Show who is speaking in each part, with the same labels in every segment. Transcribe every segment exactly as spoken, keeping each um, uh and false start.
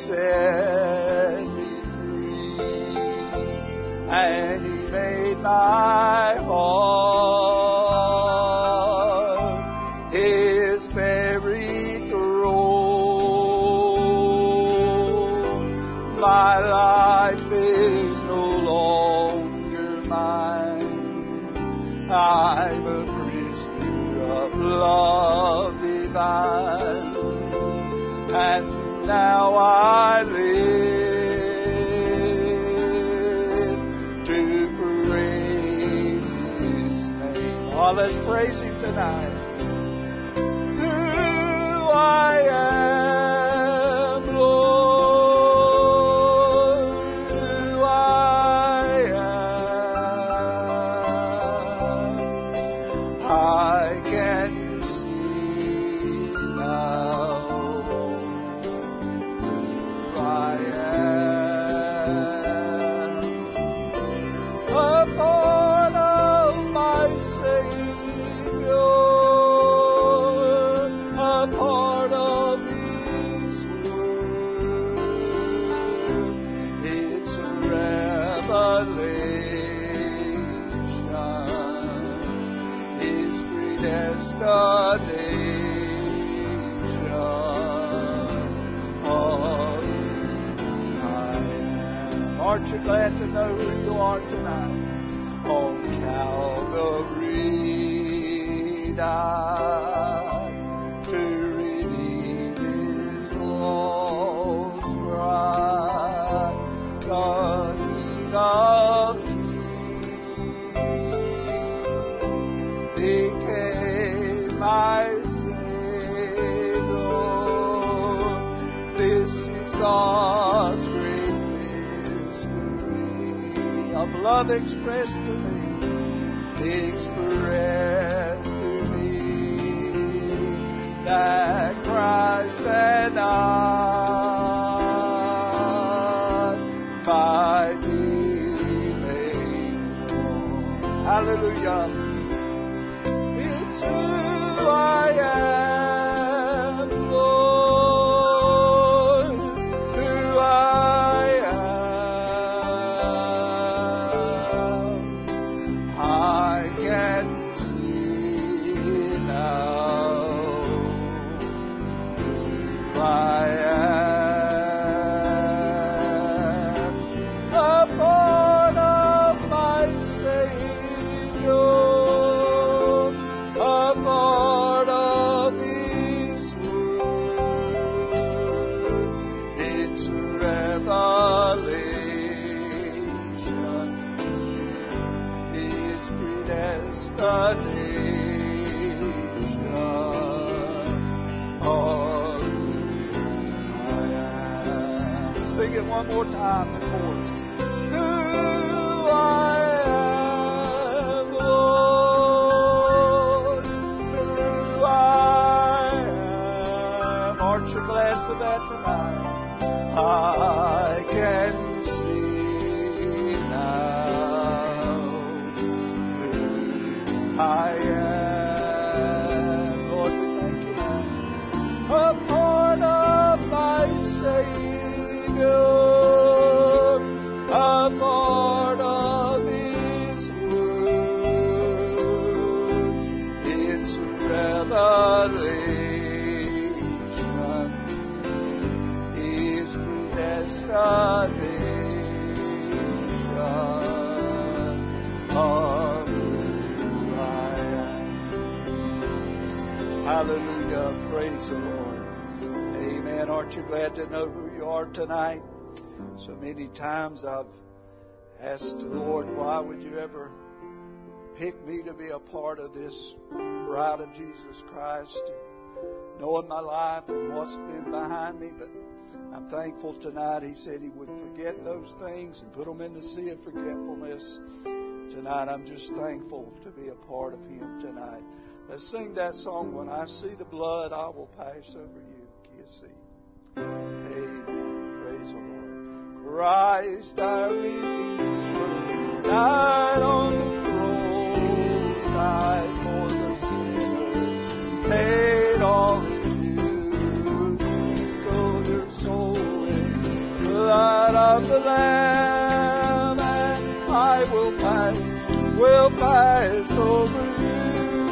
Speaker 1: set me free, and He made my heart His very throne. My life is no longer mine. I'm a prisoner of love divine, and now I live to praise His name. Oh, let's praise Him tonight. Who I am, Lord, who I am, I can see now. I am a part of my Savior, a part of His Word. It's a revelation, His predestination. Aren't you glad to know who you are tonight? On Calvary died to redeem His lost bride. The King of Kings became my Savior. This is God's of love expressed to me, expressed to me, that Christ and I might be made one. Hallelujah. It's who I am, Lord, who I sing it one more time, the chorus. Who I am, Lord, who I am. Aren't you glad for that tonight? I can see now who I am. Lord, we thank you now. A part of my Savior, a part of His Word. It's revelation, His predestination of who I am. Hallelujah, praise the Lord. Amen. Aren't you glad to know who you are tonight? So many times I've asked the Lord, why would you ever pick me to be a part of this bride of Jesus Christ, knowing my life and what's been behind me? But I'm thankful tonight. He said He would forget those things and put them in the sea of forgetfulness. Tonight I'm just thankful to be a part of Him tonight. Let's sing that song, When I See the Blood, I Will Pass Over You. Amen. Praise the Lord. Christ our Redeemer died on the cross, died for the sinner, paid all His dues. Go your soul in the Lamb, and I will pass, will pass over you.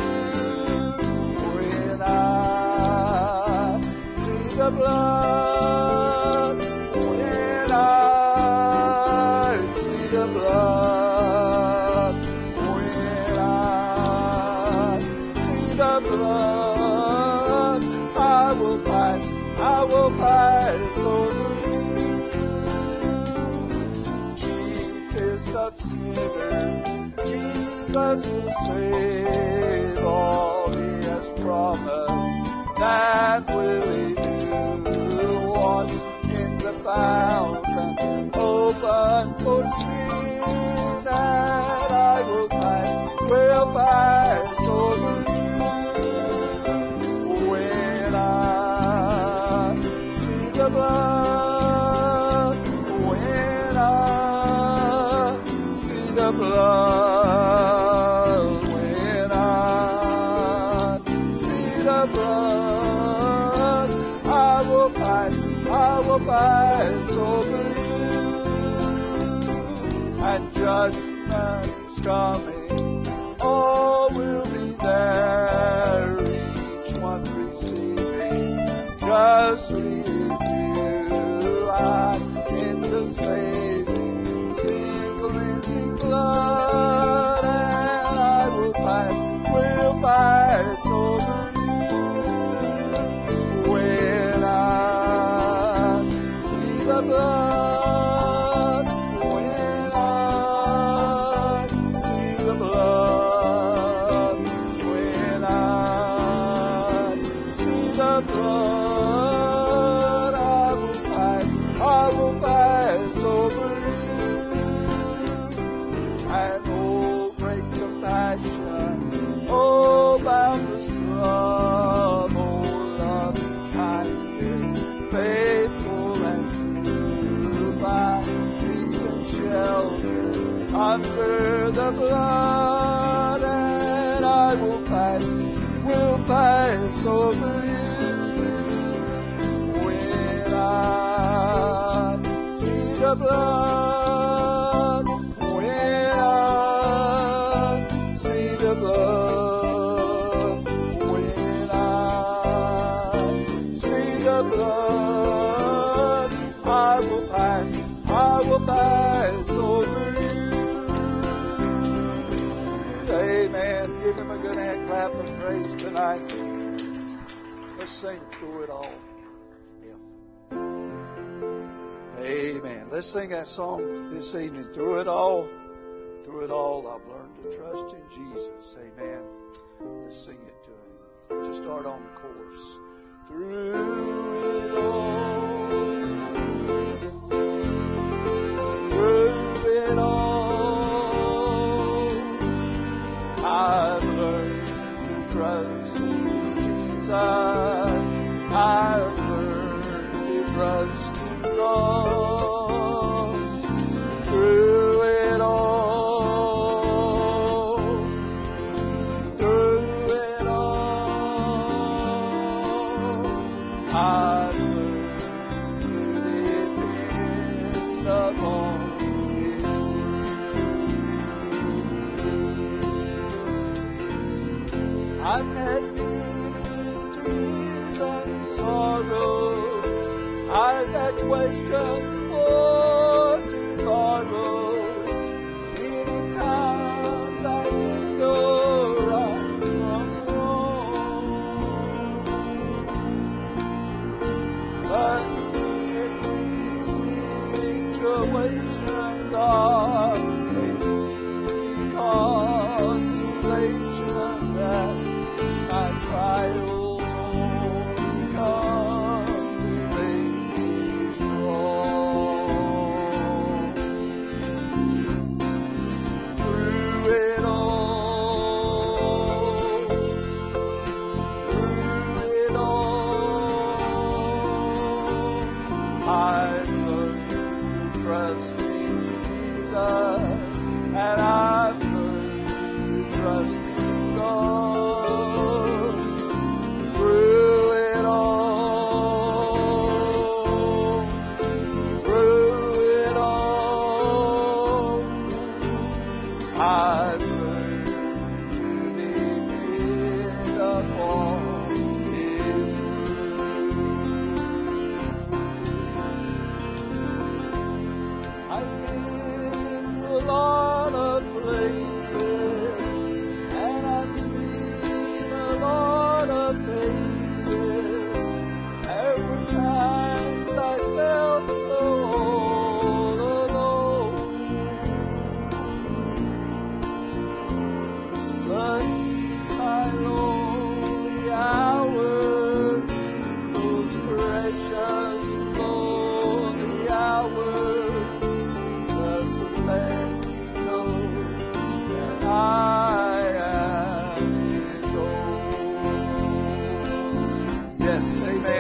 Speaker 1: When I see the blood, when I see the blood, when I see the blood, I will pass, I will pass over you. Chiefest of sinners, Jesus will save. All He has promised, that will He do. Wash in the fountain, open for sin, and I will pass, will pass over you. When I see the blood, when I see the blood, when I see the blood, I will pass, I will pass over you. And judgment is coming, all will be there, each one receiving justly his due. And in the saving, sin cleansing blood, and I will pass, will pass over you. When I see the blood, when I see the blood, when I see the blood, I will pass, I will pass over you. And oh, great compassion, oh, boundless love, oh, loving kindness, faithful and true, by peace and shelter under the blood, and I will pass, will pass over you. When I see the blood, when I see the blood, when I see the blood, I will pass, I will pass over you. Amen. Give Him a good hand clap of praise tonight. Let's sing through it all. Yeah. Amen. Let's sing that song this evening. Through it all, through it all, I've learned to trust in Jesus. Amen. Let's sing it to Him. Just start on the chorus. Through it all, through it all, I've learned to trust in Jesus. I've learned to trust in God. Through it all, through it all, I've learned to depend upon His word. I've had many tears and sorrows, I've had questions for tomorrow. Many times I didn't know right from wrong, but in every situation, God gave me consolation that my trials only come to make me strong.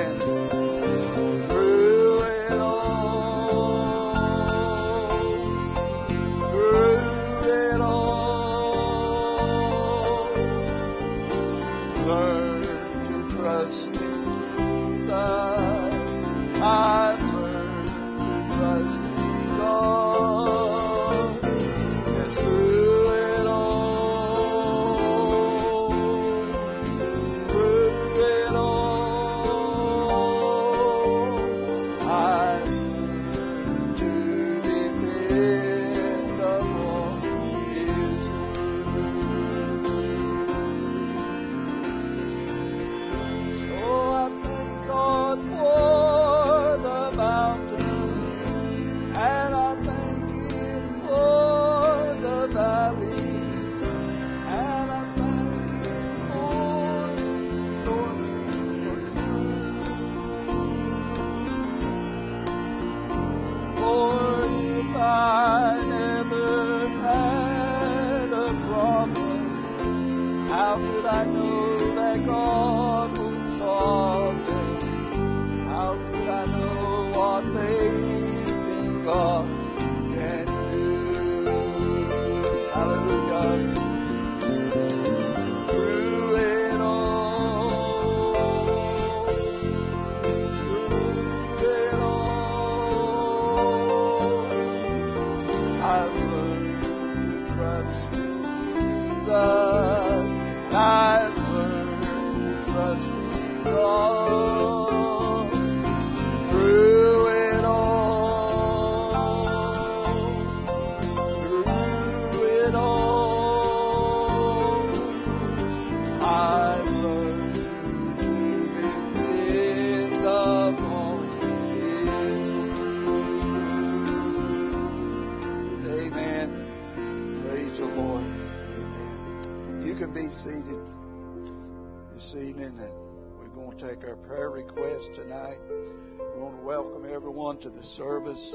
Speaker 1: Tonight, we want to welcome everyone to the service.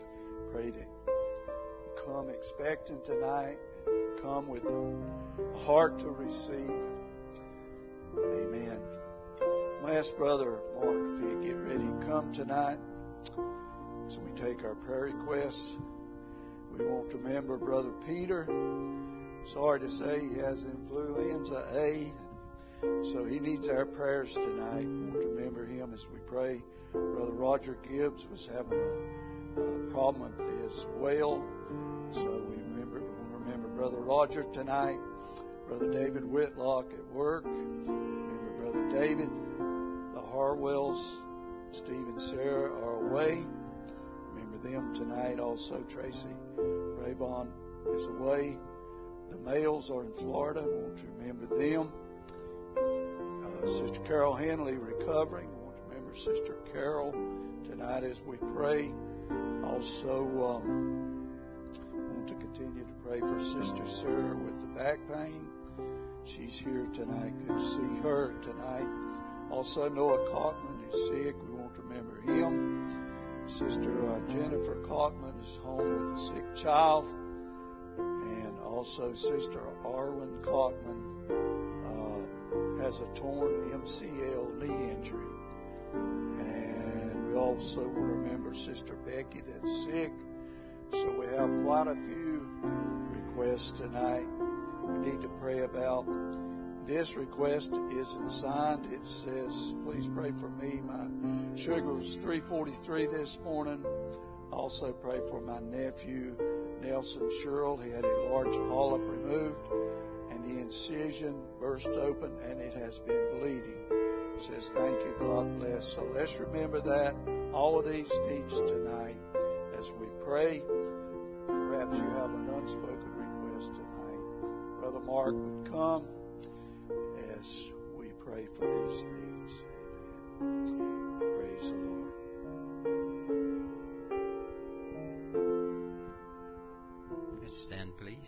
Speaker 1: Pray that you come expecting tonight, and come with a heart to receive. Amen. I'm going to ask Brother Mark if he'd get ready to come tonight. So we take our prayer requests. We want to remember Brother Peter. Sorry to say he has influenza A. So he needs our prayers tonight. We want to remember him as we pray. Brother Roger Gibbs was having a, a problem with his well. So we remember, we want to remember Brother Roger tonight. Brother David Whitlock at work. Remember Brother David. The Harwells, Steve and Sarah are away. Remember them tonight. Also Tracy Raybon is away. The males are in Florida. We want to remember them. Uh, Sister Carol Henley recovering. We want to remember Sister Carol tonight as we pray. Also, um, we want to continue to pray for Sister Sarah with the back pain. She's here tonight. Good to see her tonight. Also, Noah Cockman is sick. We want to remember him. Sister uh, Jennifer Cockman is home with a sick child. And also Sister Arwen Cockman uh, has a torn M C L knee injury. And we also want to remember Sister Becky that's sick. So we have quite a few requests tonight we need to pray about. This request isn't signed. It says, please pray for me. My sugar was three forty-three this morning. Also pray for my nephew, Nelson Sherrill. He had a large polyp removed, and the incision burst open, and it has been bleeding. It says, thank you, God bless. So let's remember that. All of these needs tonight as we pray. Perhaps you have an unspoken request tonight. Brother Mark would come as we pray for these needs. Amen. Praise the Lord.
Speaker 2: Let's stand, please.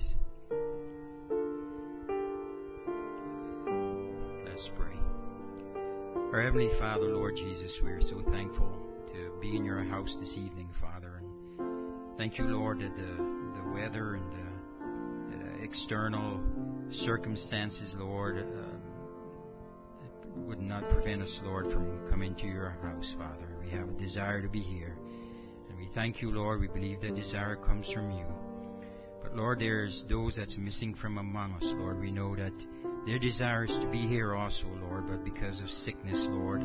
Speaker 2: Let's pray. Our Heavenly Father, Lord Jesus, we are so thankful to be in your house this evening, Father. And thank you, Lord, that the, the weather and the, the external circumstances, Lord, uh, would not prevent us, Lord, from coming to your house, Father. We have a desire to be here. And we thank you, Lord. We believe that desire comes from you. But, Lord, there's those that's missing from among us, Lord. We know that their desire is to be here also, Lord, but because of sickness, Lord,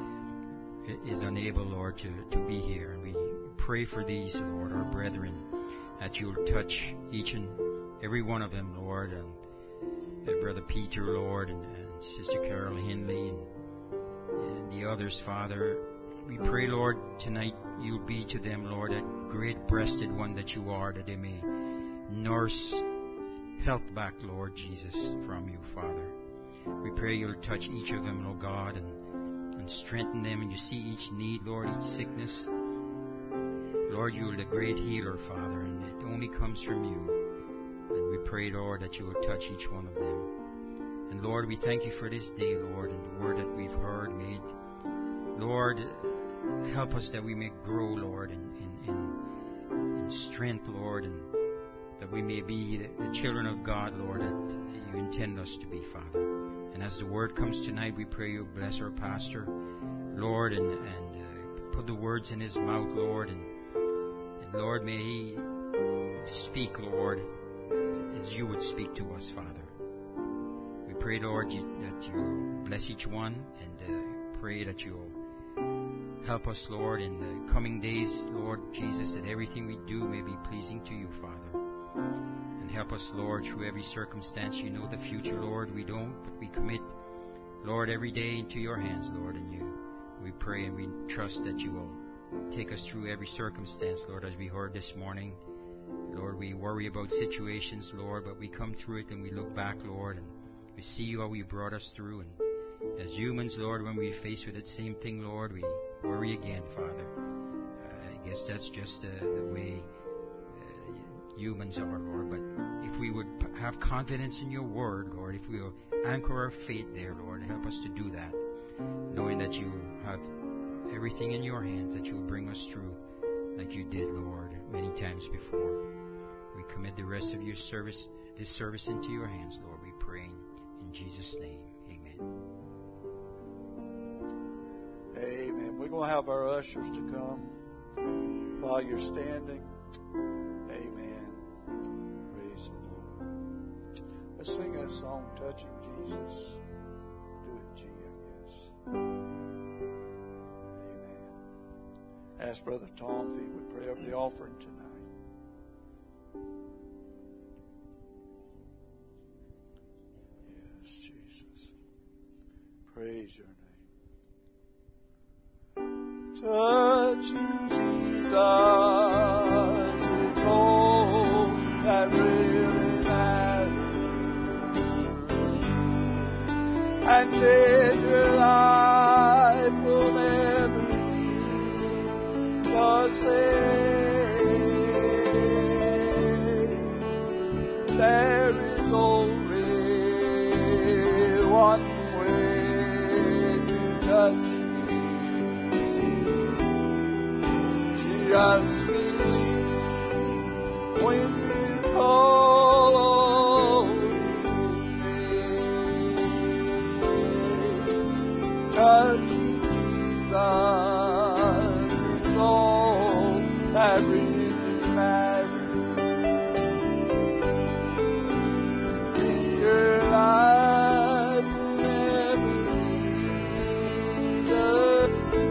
Speaker 2: is unable, Lord, to, to be here. And we pray for these, Lord, our brethren, that you'll touch each and every one of them, Lord, and uh, Brother Peter, Lord, and, and Sister Carol Hindley, and, and the others, Father. We pray, Lord, tonight you'll be to them, Lord, that great-breasted one that you are, that they may nurse health back, Lord Jesus, from you, Father. We pray you'll touch each of them, Lord God, and, and strengthen them, and you see each need, Lord, each sickness. Lord, you're the great healer, Father, and it only comes from you. And we pray, Lord, that you will touch each one of them. And Lord, we thank you for this day, Lord, and the word that we've heard made. Lord, help us that we may grow, Lord, in, in, in, in strength, Lord, and that we may be the, the children of God, Lord, that you intend us to be, Father. And as the word comes tonight, we pray you bless our pastor, Lord, and, and uh, put the words in his mouth, Lord, and, and Lord, may he speak, Lord, as you would speak to us, Father. We pray, Lord, you, that you bless each one, and uh, pray that you'll help us, Lord, in the coming days, Lord Jesus, that everything we do may be pleasing to you, Father. And help us, Lord, through every circumstance. You know the future, Lord. We don't, but we commit, Lord, every day into your hands, Lord. And you, we pray and we trust that you will take us through every circumstance, Lord, as we heard this morning. Lord, we worry about situations, Lord, but we come through it and we look back, Lord, and we see how you brought us through. And as humans, Lord, when we face with that same thing, Lord, we worry again, Father. Uh, I guess that's just uh, the way humans are, Lord, but if we would p- have confidence in your word, Lord, if we will anchor our faith there, Lord, help us to do that, knowing that you have everything in your hands, that you'll bring us through like you did, Lord, many times before. We commit the rest of your service, this service into your hands, Lord, we pray in Jesus' name. Amen.
Speaker 1: Amen. We're going to have our ushers to come while you're standing. Amen. Praise the Lord. Let's sing that song, Touching Jesus. Do it, G, I guess. Amen. Ask Brother Tom if he would pray over the offering tonight. Yes, Jesus. Praise your name. Touching Jesus is all that really matters. And then your life will never be the same. There is only one way to touch me. Just believe when you call on His name. Touching Jesus is all that really matters. In your life will never be the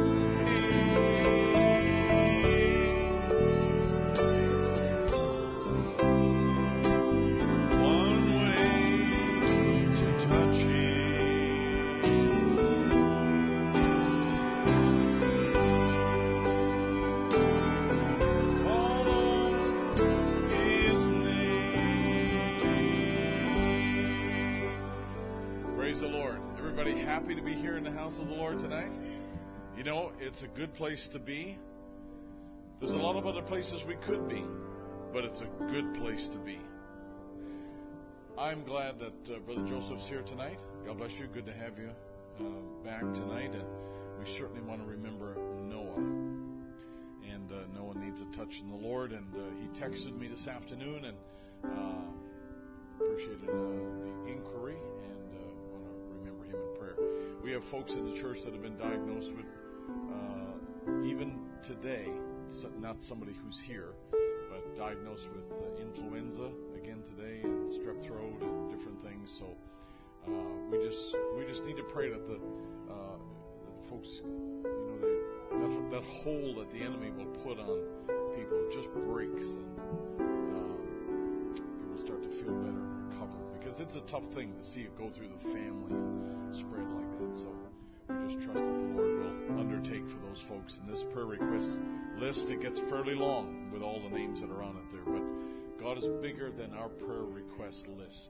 Speaker 3: happy to be here in the house of the Lord tonight. You know, it's a good place to be. There's a lot of other places we could be, but it's a good place to be. I'm glad that uh, Brother Joseph's here tonight. God bless you. Good to have you uh, back tonight. And we certainly want to remember Noah. And uh, Noah needs a touch in the Lord. And uh, he texted me this afternoon and uh, appreciated uh, the inquiry and uh, want to remember him in prayer. there. We have folks in the church that have been diagnosed with, uh, even today, so not somebody who's here, but diagnosed with uh, influenza again today, and strep throat and different things. So uh, we just we just need to pray that the, uh, that the folks, you know, they, that that hold that the enemy will put on people just breaks, and um, people start to feel better and recover, because it's a tough thing to see it go through the family and spread like that. So we just trust that the Lord will undertake for those folks. In this prayer request list, it gets fairly long with all the names that are on it there, but God is bigger than our prayer request list.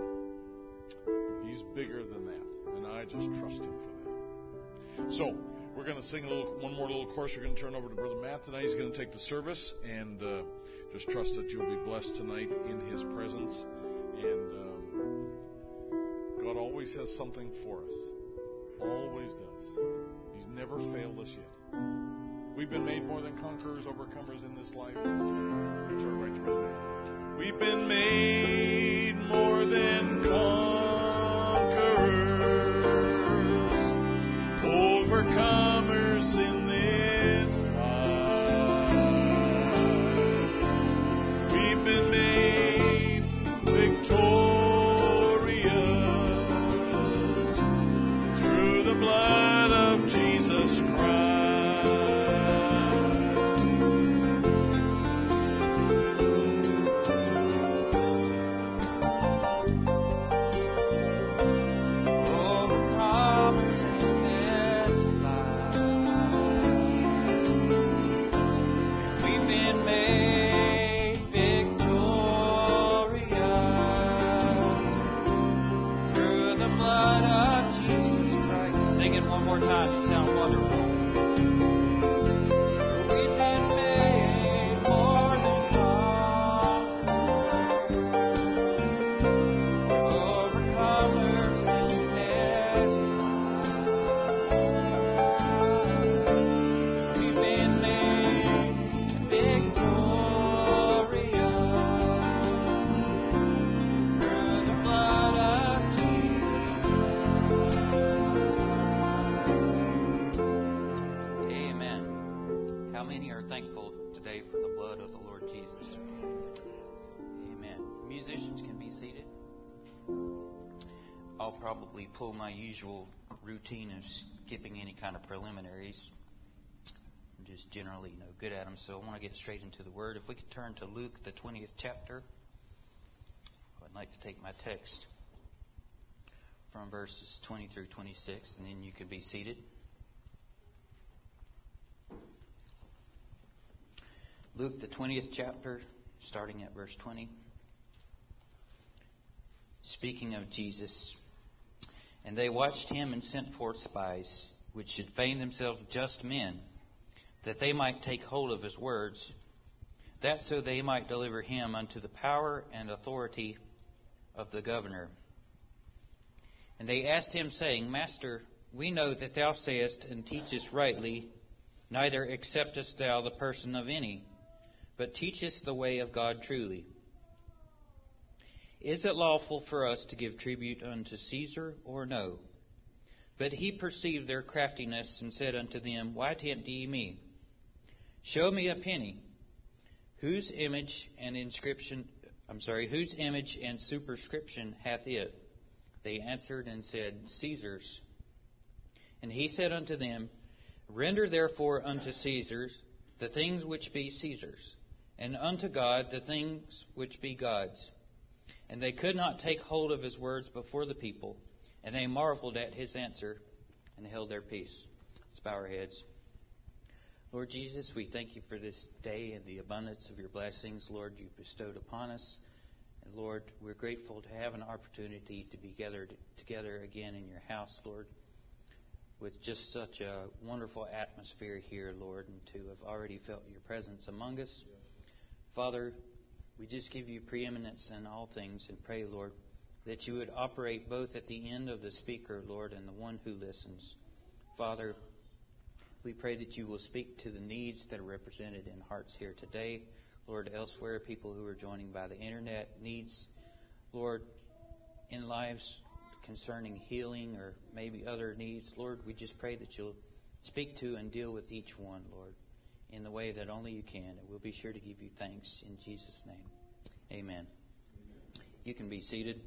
Speaker 3: He's bigger than that, and I just trust Him for that. So we're going to sing a little, one more little chorus. We're going to turn over to Brother Matt tonight. He's going to take the service, and uh, just trust that you'll be blessed tonight in His presence. And um, God always has something for us. Always does. He's never failed us yet. We've been made more than conquerors, overcomers in this life. Turn right to Brother Matt. We've been made more than conquerors, overcomers in this life. We've been made victorious through the blood of Jesus Christ.
Speaker 2: Probably pull my usual routine of skipping any kind of preliminaries. I'm just generally, you know, good at them. So I want to get straight into the Word. If we could turn to Luke, the twentieth chapter, I'd like to take my text from verses twenty through twenty-six, and then you can be seated. Luke, the twentieth chapter, starting at verse twenty. Speaking of Jesus. And they watched him and sent forth spies, which should feign themselves just men, that they might take hold of his words, that so they might deliver him unto the power and authority of the governor. And they asked him, saying, Master, we know that thou sayest and teachest rightly, neither acceptest thou the person of any, but teachest the way of God truly. Is it lawful for us to give tribute unto Caesar, or no? But he perceived their craftiness, and said unto them, Why tempt ye me? Show me a penny. Whose image and inscription, I'm sorry, whose image and superscription hath it? They answered and said, Caesar's. And he said unto them, Render therefore unto Caesar the things which be Caesar's, and unto God the things which be God's. And they could not take hold of his words before the people, and they marveled at his answer, and held their peace. Let's bow our heads. Lord Jesus, we thank you for this day and the abundance of your blessings, Lord, you bestowed upon us. And Lord, we're grateful to have an opportunity to be gathered together again in your house, Lord, with just such a wonderful atmosphere here, Lord, and to have already felt your presence among us. Yeah. Father, we just give you preeminence in all things and pray, Lord, that you would operate both at the end of the speaker, Lord, and the one who listens. Father, we pray that you will speak to the needs that are represented in hearts here today. Lord, elsewhere, people who are joining by the internet, needs, Lord, in lives
Speaker 4: concerning healing or maybe other needs, Lord, we just pray that you'll speak to and deal with each one, Lord, in the way that only you can. And we'll be sure to give you thanks in Jesus' name. Amen. You can be seated.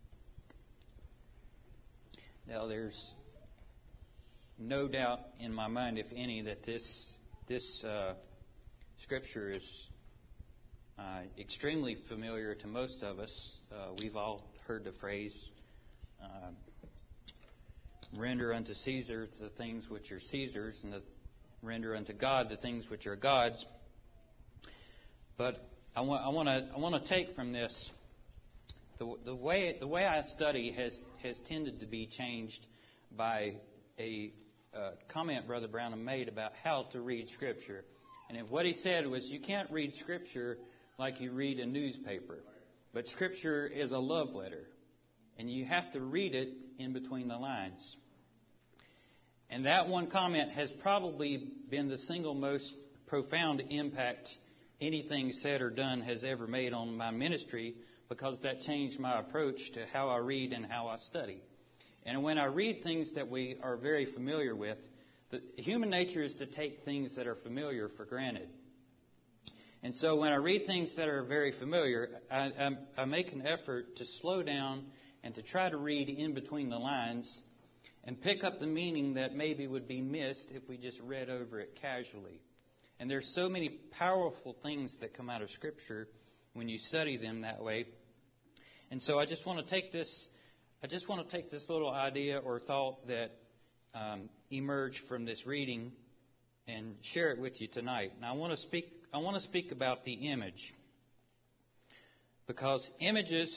Speaker 4: Now, there's no doubt in my mind, if any, that this this uh, scripture is uh, extremely familiar to most of us. Uh, we've all heard the phrase, uh, render unto Caesar the things which are Caesar's, and the, render unto God the things which are God's. But I want I want to I want to take from this the the way the way I study has has tended to be changed by a uh, comment Brother Branham made about how to read Scripture. And if what he said was, you can't read Scripture like you read a newspaper, but Scripture is a love letter, and you have to read it in between the lines. And that one comment has probably been the single most profound impact anything said or done has ever made on my ministry, because that changed my approach to how I read and how I study. And when I read things that we are very familiar with, the human nature is to take things that are familiar for granted. And so when I read things that are very familiar, I, I, I make an effort to slow down and to try to read in between the lines and pick up the meaning that maybe would be missed if we just read over it casually. And there's so many powerful things that come out of Scripture when you study them that way. And so I just want to take this, I just want to take this little idea or thought that um, emerged from this reading and share it with you tonight. And I want to speak, I want to speak about the image, because images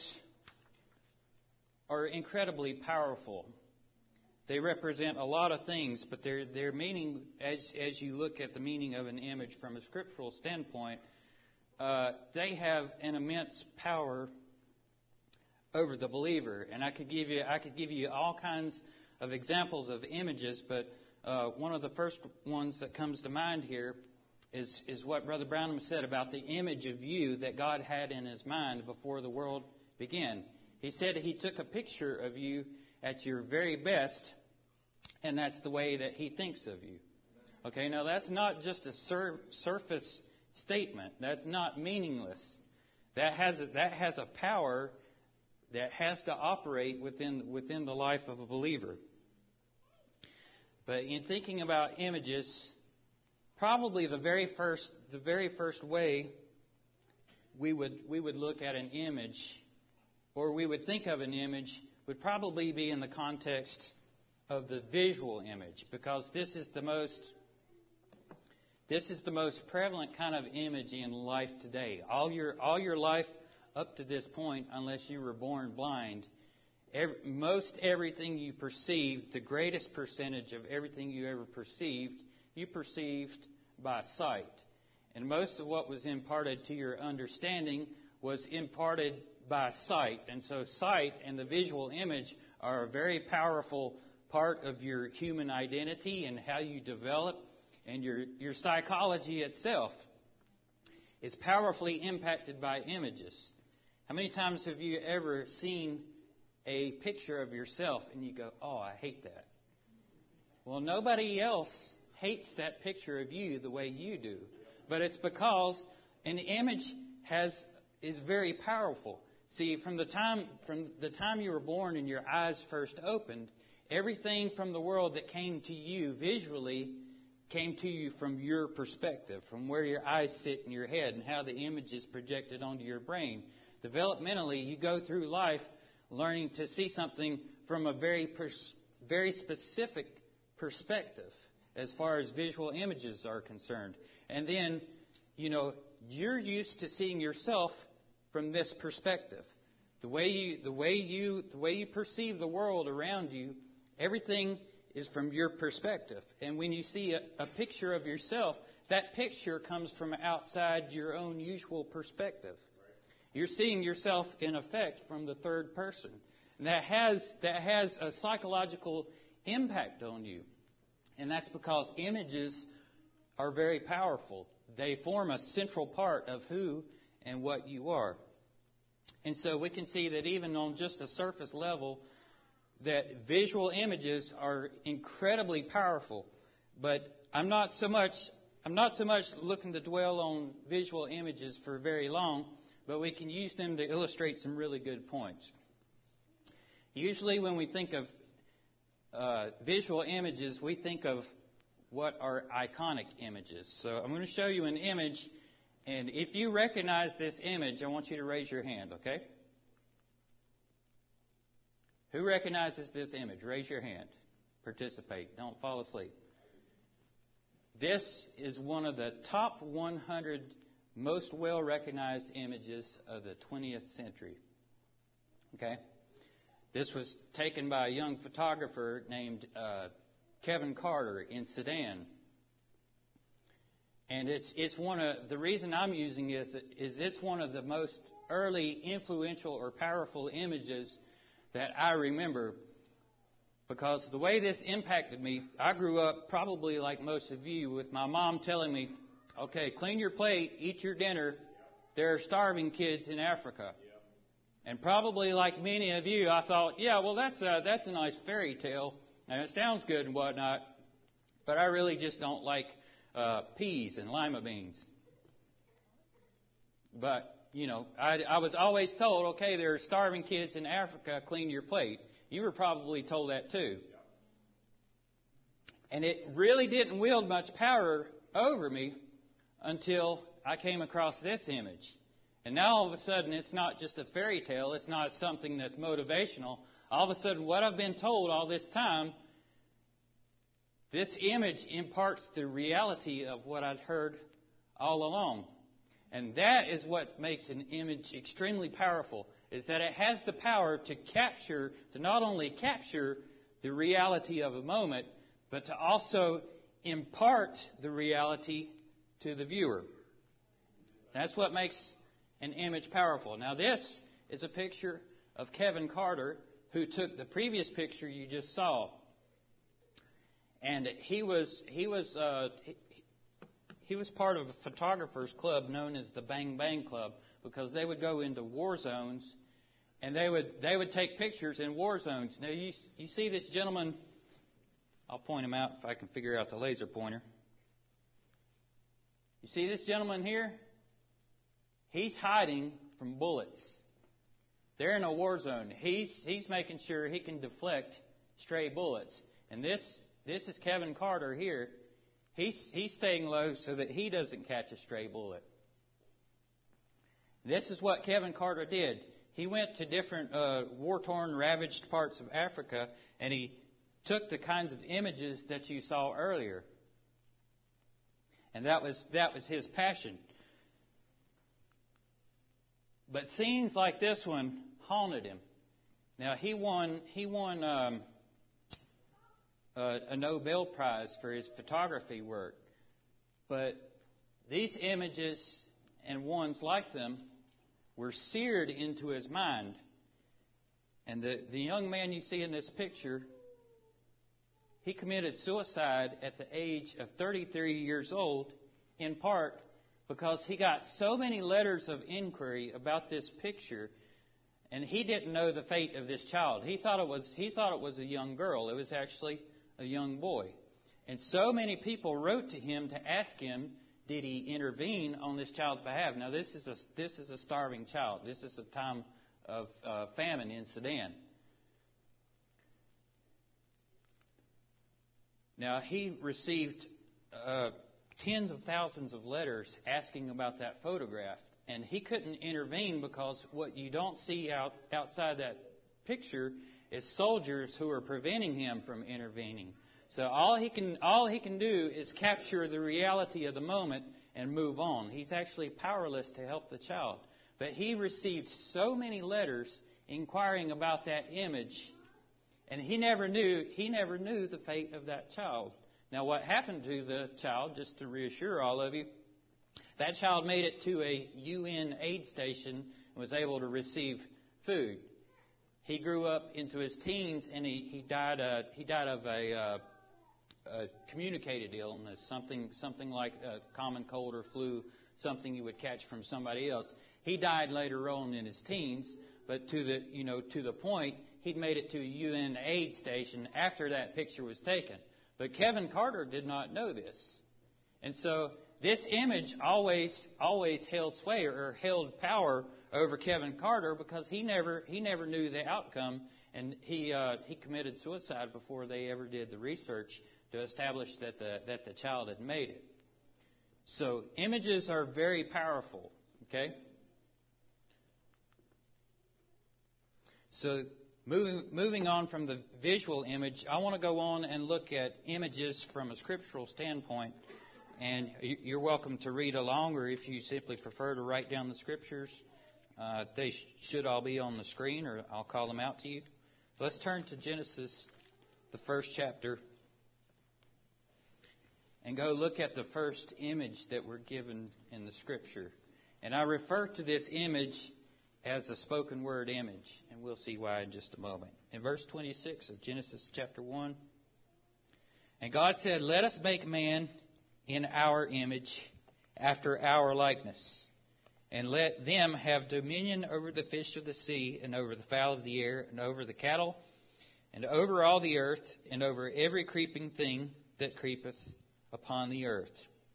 Speaker 4: are incredibly powerful. They represent a lot of things, but their their meaning, as as you look at the meaning of an image from a scriptural standpoint, uh, they have an immense power over the believer. And I could give you I could give you all kinds of examples of images, but uh, one of the first ones that comes to mind here is is what Brother Branham said about the image of you that God had in His mind before the world began. He said He took a picture of you at your very best, and that's the way that He thinks of you. Okay, now that's not just a sur- surface statement. That's not meaningless. That has a, that has a power that has to operate within within the life of a believer. But in thinking about images, probably the very first the very first way we would we would look at an image, or we would think of an image, would probably be in the context of the visual image, because this is the most this is the most prevalent kind of image in life today. All your all your life up to this point, unless you were born blind, every, most everything you perceived, the greatest percentage of everything you ever perceived, you perceived by sight. And most of what was imparted to your understanding was imparted by sight. And so sight and the visual image are a very powerful part of your human identity and how you develop, and your, your psychology itself is powerfully impacted by images. How many times have you ever seen a picture of yourself and you go, oh, I hate that? Well, nobody else hates that picture of you the way you do. But it's because an image has is very powerful. See, from the time from the time you were born and your eyes first opened, everything from the world that came to you visually came to you from your perspective, from where your eyes sit in your head and how the image is projected onto your brain. Developmentally, you go through life learning to see something from a very pers- very specific perspective as far as visual images are concerned. And then, you know, you're used to seeing yourself from this perspective. The way you the way you the way you perceive the world around you, everything is from your perspective. And when you see a, a picture of yourself, that picture comes from outside your own usual perspective. You're seeing yourself in effect from the third person. And that has that has a psychological impact on you. And that's because images are very powerful. They form a central part of who and what you are. And so we can see that even on just a surface level, that visual images are incredibly powerful, but I'm not so much I'm not so much looking to dwell on visual images for very long, but we can use them to illustrate some really good points. Usually when we think of uh, visual images, we think of what are iconic images. So I'm going to show you an image, and if you recognize this image, I want you to raise your hand, okay? Who recognizes this image? Raise your hand. Participate. Don't fall asleep. This is one of the top one hundred most well-recognized images of the twentieth century. Okay? This was taken by a young photographer named uh, Kevin Carter in Sudan. And it's it's one of the reason I'm using this is it's one of the most early influential or powerful images that I remember, because the way this impacted me, I grew up probably like most of you with my mom telling me, okay, clean your plate, eat your dinner. There are starving kids in Africa. And probably like many of you, I thought, yeah, well, that's a, that's a nice fairy tale, and it sounds good and whatnot, but I really just don't like uh, peas and lima beans. But, you know, I, I was always told, okay, there are starving kids in Africa, clean your plate. You were probably told that too. And it really didn't wield much power over me until I came across this image. And now all of a sudden it's not just a fairy tale, it's not something that's motivational. All of a sudden what I've been told all this time, this image imparts the reality of what I'd heard all along. And that is what makes an image extremely powerful, is that it has the power to capture, to not only capture the reality of a moment, but to also impart the reality to the viewer. That's what makes an image powerful. Now this is a picture of Kevin Carter, who took the previous picture you just saw. And he was he was uh, he, he was part of a photographers club known as the Bang Bang Club, because they would go into war zones and they would they would take pictures in war zones. Now you you see this gentleman. I'll point him out if I can figure out the laser pointer. You see this gentleman here? He's hiding from bullets. They're in a war zone. He's he's making sure he can deflect stray bullets. And this this is Kevin Carter here. He's he's staying low so that he doesn't catch a stray bullet. This is what Kevin Carter did. He went to different uh, war-torn, ravaged parts of Africa, and he took the kinds of images that you saw earlier. And that was that was his passion. But scenes like this one haunted him. Now he won he won um, a, a Nobel Prize for his photography work. But these images and ones like them were seared into his mind. And the, the young man you see in this picture, he committed suicide at the age of thirty-three years old, in part because he got so many letters of inquiry about this picture, and he didn't know the fate of this child. He thought it was he thought it was a young girl. It was actually a young boy. And so many people wrote to him to ask him, did he intervene on this child's behalf? Now, this is a this is a starving child. This is a time of uh, famine in Sudan. Now, he received uh, tens of thousands of letters asking about that photograph, and he couldn't intervene because what you don't see out outside that picture is soldiers who are preventing him from intervening. So all he can all he can do is capture the reality of the moment and move on. He's actually powerless to help the child. But he received so many letters inquiring about that image, and he never knew he never knew the fate of that child. Now, what happened to the child, just to reassure all of you, that child made it to a U N aid station and was able to receive food. He grew up into his teens, and he, he died uh, he died of a, uh, a communicated illness, something something like a common cold or flu, something you would catch from somebody else. He died later on in his teens, but to the you know to the point, he'd made it to a U N aid station after that picture was taken. But Kevin Carter did not know this. And so this image always always held sway or held power over Kevin Carter because he never he never knew the outcome, and he uh, he committed suicide before they ever did the research to establish that the that the child had made it. So images are very powerful. Okay. So moving moving on from the visual image, I want to go on and look at images from a scriptural standpoint. And you're welcome to read along, or if you simply prefer to write down the scriptures, uh, they sh- should all be on the screen, or I'll call them out to you. So let's turn to Genesis, the first chapter, and go look at the first image that we're given in the scripture. And I refer to this image as a spoken word image, and we'll see why in just a moment. In verse twenty-six of Genesis chapter one, and God said, "Let us make man in our image, after our likeness, and let them have dominion over the fish of the sea, and over the fowl of the air, and over the cattle, and over all the earth, and over every creeping thing that creepeth upon the earth."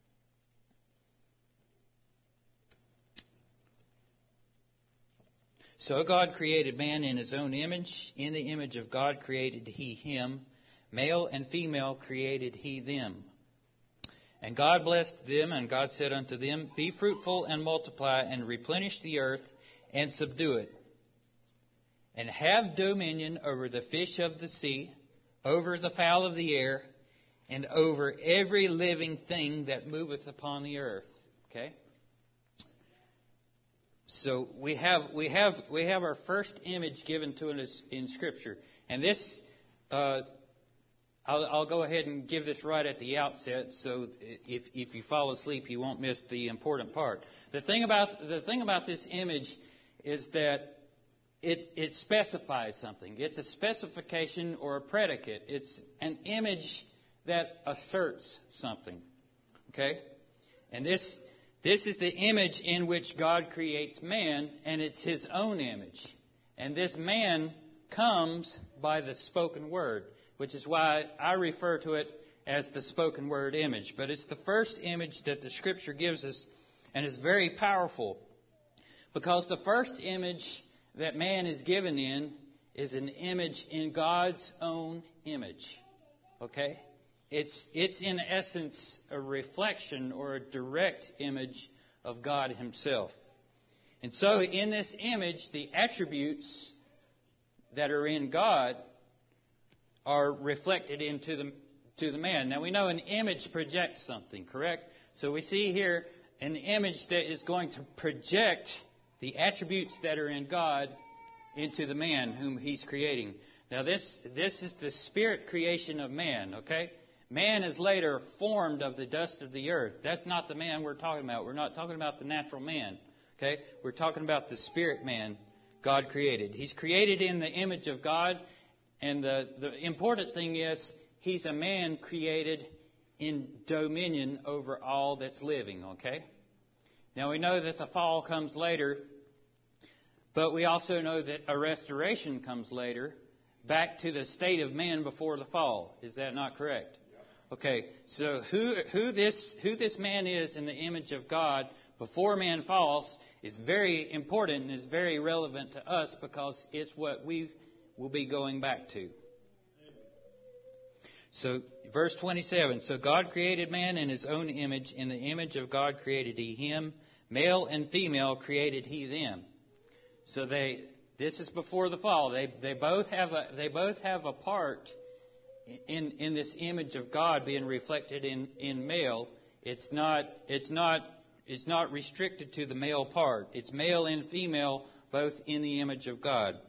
Speaker 4: So God created man in his own image. In the image of God created he him. Male and female created he them. And God blessed them, and God said unto them, "Be fruitful and multiply, and replenish the earth, and subdue it. And have dominion over the fish of the sea, over the fowl of the air, and over every living thing that moveth upon the earth." Okay? So we have we have we have our first image given to us in Scripture, and this. Uh, I'll, I'll go ahead and give this right at the outset, so if if you fall asleep, you won't miss the important part. The thing about the thing about this image is that it it specifies something. It's a specification or a predicate. It's an image that asserts something. Okay, and this this is the image in which God creates man, and it's His own image, and this man comes by the spoken word, which is why I refer to it as the spoken word image. But it's the first image that the Scripture gives us, and it's very powerful, because the first image that man is given in is an image in God's own image. Okay? It's, it's in essence a reflection or a direct image of God Himself. And so in this image, the attributes that are in God are reflected into the to the man. Now we know an image projects something, correct? So we see here an image that is going to project the attributes that are in God into the man whom He's creating. Now this this is the spirit creation of man, okay? Man is later formed of the dust of the earth. That's not the man we're talking about. We're not talking about the natural man, okay? We're talking about the spirit man God created. He's created in the image of God. And the, the important thing is, he's a man created in dominion over all that's living, okay? Now, we know that the fall comes later, but we also know that a restoration comes later, back to the state of man before the fall. Is that not correct? Okay, so who, who, this, who this man is in the image of God before man falls is very important and is very relevant to us, because it's what we we'll be going back to. So, verse twenty-seven. So God created man in His own image. In the image of God created He him. Male and female created He them. So they. This is before the fall. They they both have a they both have a part in in this image of God being reflected in, in male. It's not it's not it's not restricted to the male part. It's male and female both in the image of God.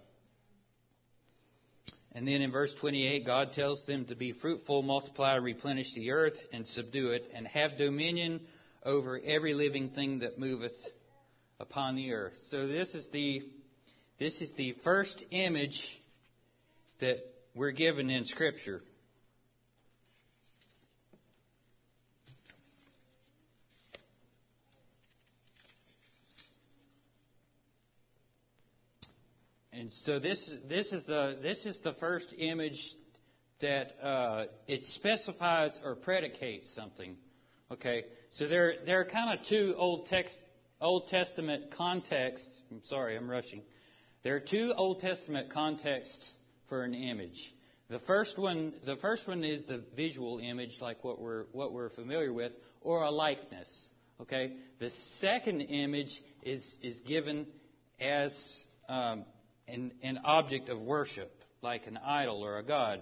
Speaker 4: And then in verse twenty-eight, God tells them to be fruitful, multiply, replenish the earth, and subdue it, and have dominion over every living thing that moveth upon the earth. So this is the this is the first image that we're given in Scripture. In And so this this is the this is the first image that uh, it specifies or predicates something. Okay, so there there are kind of two Old text Old Testament contexts. I'm sorry, I'm rushing. There are two Old Testament contexts for an image. The first one the first one is the visual image, like what we're what we're familiar with, or a likeness. Okay, the second image is is given as um, an an object of worship, like an idol or a god.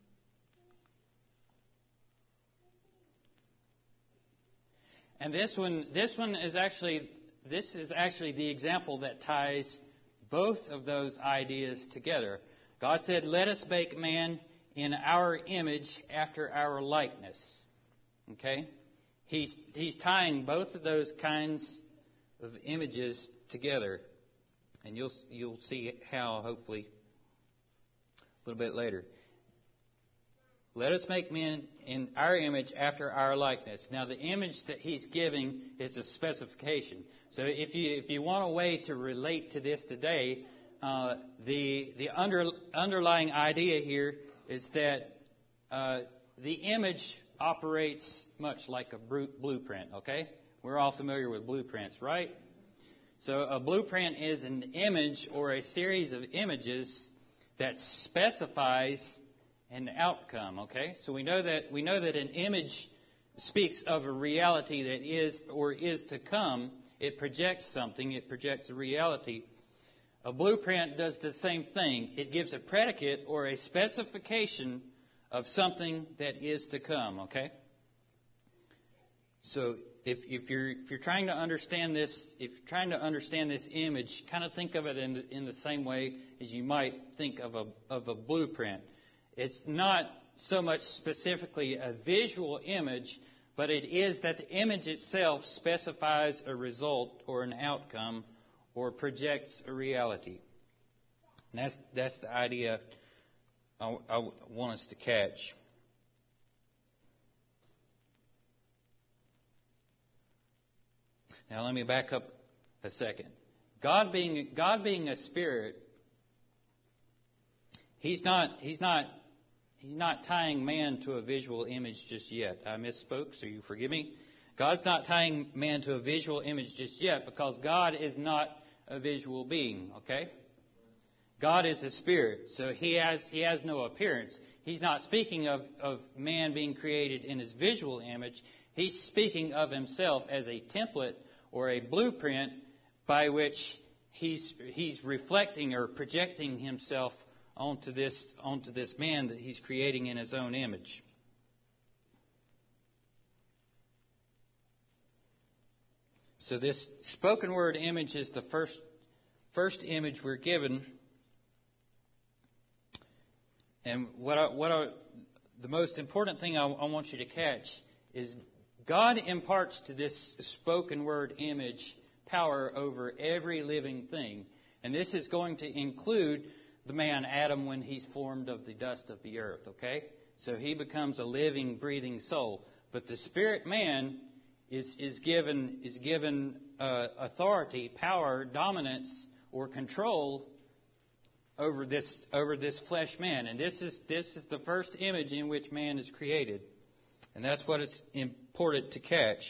Speaker 4: And this one, this one is actually, this is actually the example that ties both of those ideas together. God said, "Let us make man in our image, after our likeness." Okay, he's he's tying both of those kinds of images together, and you'll you'll see how hopefully a little bit later. Let us make men in our image after our likeness. Now, the image that he's giving is a specification. So if you if you want a way to relate to this today, uh, the the under, underlying idea here is that uh, the image operates much like a blueprint, okay? We're all familiar with blueprints, right? So a blueprint is an image or a series of images that specifies an outcome, okay? So we know that we know that an image speaks of a reality that is or is to come. It projects something. It projects a reality. A blueprint does the same thing. It gives a predicate or a specification of something that is to come, okay? So if, if you're if you're trying to understand this, if you're trying to understand this image, kind of think of it in the, in the same way as you might think of a of a blueprint. It's not so much specifically a visual image, but it is that the image itself specifies a result or an outcome or projects a reality. And that's that's the idea I, I want us to catch. Now let me back up a second. God being God being a spirit, He's not He's not He's not tying man to a visual image just yet. I misspoke, so you forgive me. God's not tying man to a visual image just yet because God is not a visual being, okay? God is a spirit, so he has he has no appearance. He's not speaking of, of man being created in his visual image. He's speaking of himself as a template or a blueprint by which he's he's reflecting or projecting himself onto this onto this man that he's creating in his own image. So this spoken word image is the first first image we're given. And what I, what I, the most important thing I, I want you to catch is God imparts to this spoken word image power over every living thing. And this is going to include the man Adam when he's formed of the dust of the earth, okay? So he becomes a living, breathing soul. But the spirit man is is given is given uh, authority, power, dominance, or control over this over this flesh man. And this is this is the first image in which man is created. And that's what it's important to catch.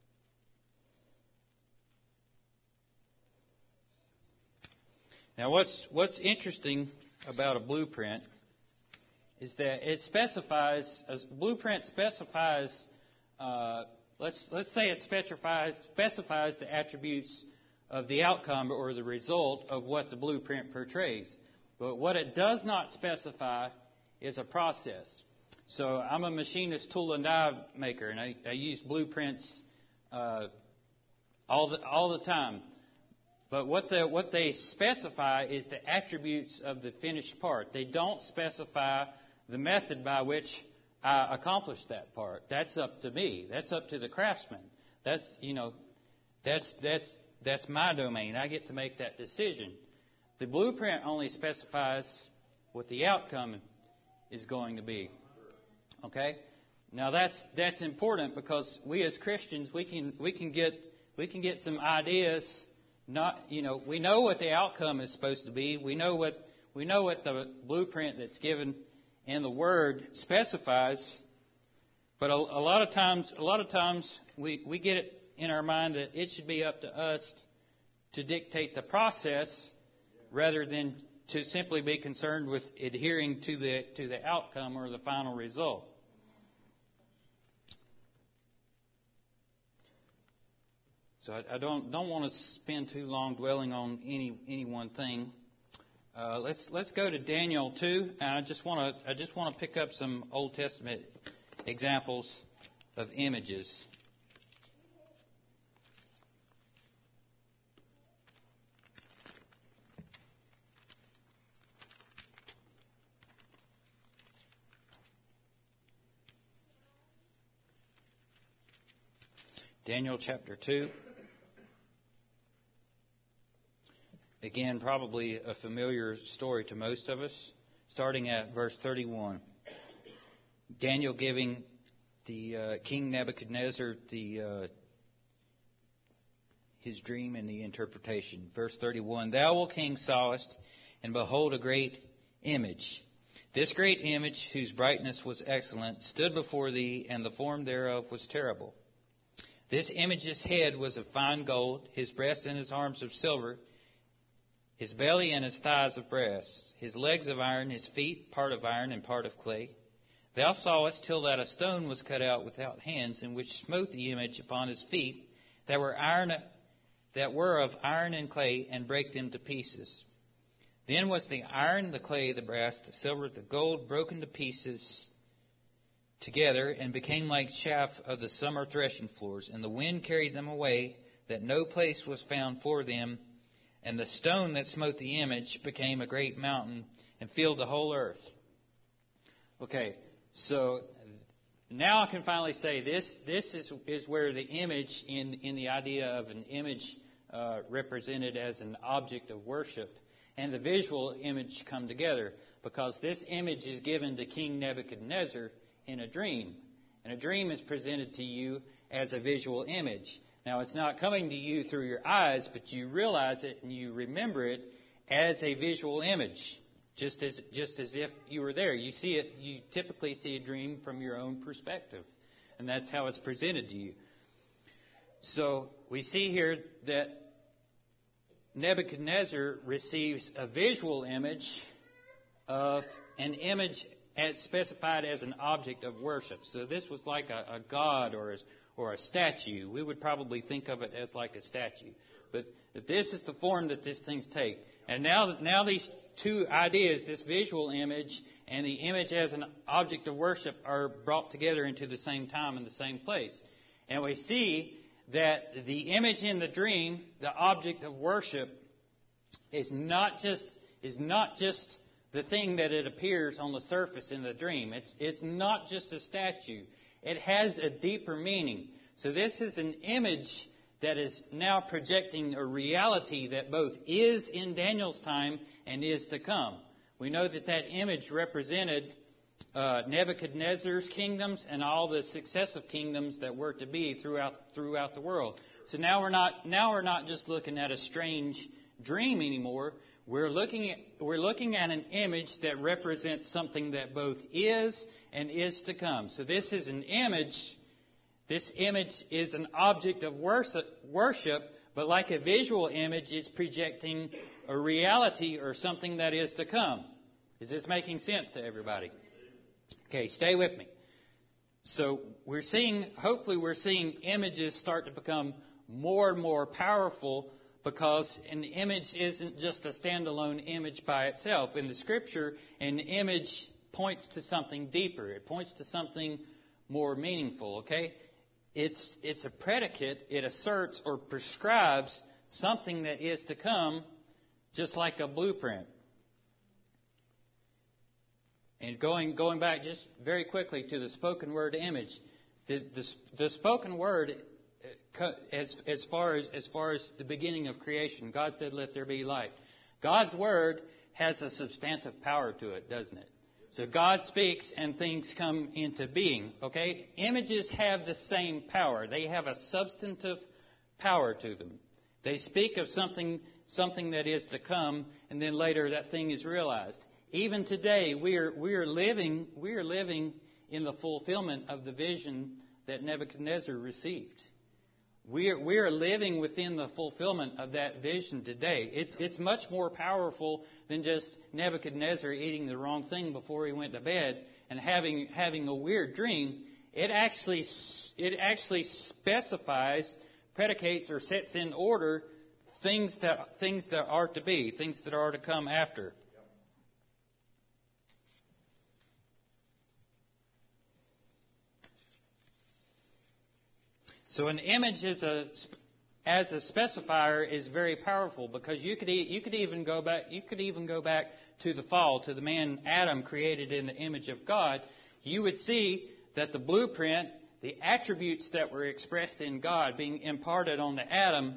Speaker 4: Now, what's what's interesting about a blueprint is that it specifies a blueprint specifies. Uh, let's let's say it specifies specifies the attributes of the outcome or the result of what the blueprint portrays. But what it does not specify is a process. So I'm a machinist, tool and die maker, and I, I use blueprints uh, all the all the time. But what the what they specify is the attributes of the finished part. They don't specify the method by which I accomplish that part. That's up to me. That's up to the craftsman. That's you know, that's that's that's my domain. I get to make that decision. The blueprint only specifies what the outcome is going to be. Okay? Now that's that's important because we as Christians we can we can get we can get some ideas not, you know, we know what the outcome is supposed to be. We know what we know what the blueprint that's given in the Word specifies. But a, a lot of times, a lot of times we, we get it in our mind that it should be up to us to dictate the process rather than to simply be concerned with adhering to the to the outcome or the final result. So I, I don't don't want to spend too long dwelling on any any one thing. Uh, let's let's go to Daniel two, and I just want to I just want to pick up some Old Testament examples of images. Daniel chapter two. Again, probably a familiar story to most of us, starting at verse thirty-one. Daniel giving the uh, King Nebuchadnezzar the uh, his dream and the interpretation. Verse thirty-one, Thou, O king, sawest, and behold, a great image. This great image, whose brightness was excellent, stood before thee, and the form thereof was terrible. This image's head was of fine gold, his breast and his arms of silver, his belly and his thighs of brass, his legs of iron, his feet part of iron and part of clay. Thou sawest till that a stone was cut out without hands, in which smote the image upon his feet, that were iron, that were of iron and clay, and brake them to pieces. Then was the iron, the clay, the brass, the silver, the gold broken to pieces together, and became like chaff of the summer threshing floors. And the wind carried them away, that no place was found for them. And the stone that smote the image became a great mountain and filled the whole earth. Okay, so now I can finally say this. This is is where the image, in, in the idea of an image uh, represented as an object of worship, and the visual image come together. Because this image is given to King Nebuchadnezzar in a dream. And a dream is presented to you as a visual image. Now, it's not coming to you through your eyes, but you realize it and you remember it as a visual image, just as just as if you were there. You see it. You typically see a dream from your own perspective, and that's how it's presented to you. So we see here that Nebuchadnezzar receives a visual image of an image as specified as an object of worship. So this was like a, a god or a or a statue. We would probably think of it as like a statue. But this is the form that these things take. And now, now these two ideas, this visual image and the image as an object of worship, are brought together into the same time in the same place. And we see that the image in the dream, the object of worship, is not just is not just the thing that it appears on the surface in the dream. It's it's not just a statue. It has a deeper meaning. So this is an image that is now projecting a reality that both is in Daniel's time and is to come. We know that that image represented uh, Nebuchadnezzar's kingdoms and all the successive kingdoms that were to be throughout throughout the world. So now we're not now we're not just looking at a strange dream anymore. We're looking at we're looking at an image that represents something that both is and is to come. So this is an image. This image is an object of worship, worship, but like a visual image, it's projecting a reality or something that is to come. Is this making sense to everybody? Okay, stay with me. So we're seeing, hopefully we're seeing images start to become more and more powerful, because an image isn't just a standalone image by itself. In the Scripture, an image points to something deeper. It points to something more meaningful, okay? It's it's a predicate. It asserts or prescribes something that is to come, just like a blueprint. And going going back just very quickly to the spoken word image, the the, the spoken word, as as far as as far as the beginning of creation, God said, "Let there be light." God's word has a substantive power to it, doesn't it? So God speaks and things come into being. Okay, images have the same power. They have a substantive power to them. They speak of something, something that is to come, and then later that thing is realized. Even today, we are, we are living, we are living in the fulfillment of the vision that Nebuchadnezzar received. We are, we are living within the fulfillment of that vision today. It's, it's much more powerful than just Nebuchadnezzar eating the wrong thing before he went to bed and having, having a weird dream. It actually, it actually specifies, predicates, or sets in order things that, things that are to be, things that are to come after. So an image is a, as a specifier is very powerful, because you could you could even go back you could even go back to the fall, to the man Adam created in the image of God. You would see that the blueprint, the attributes that were expressed in God being imparted on to Adam,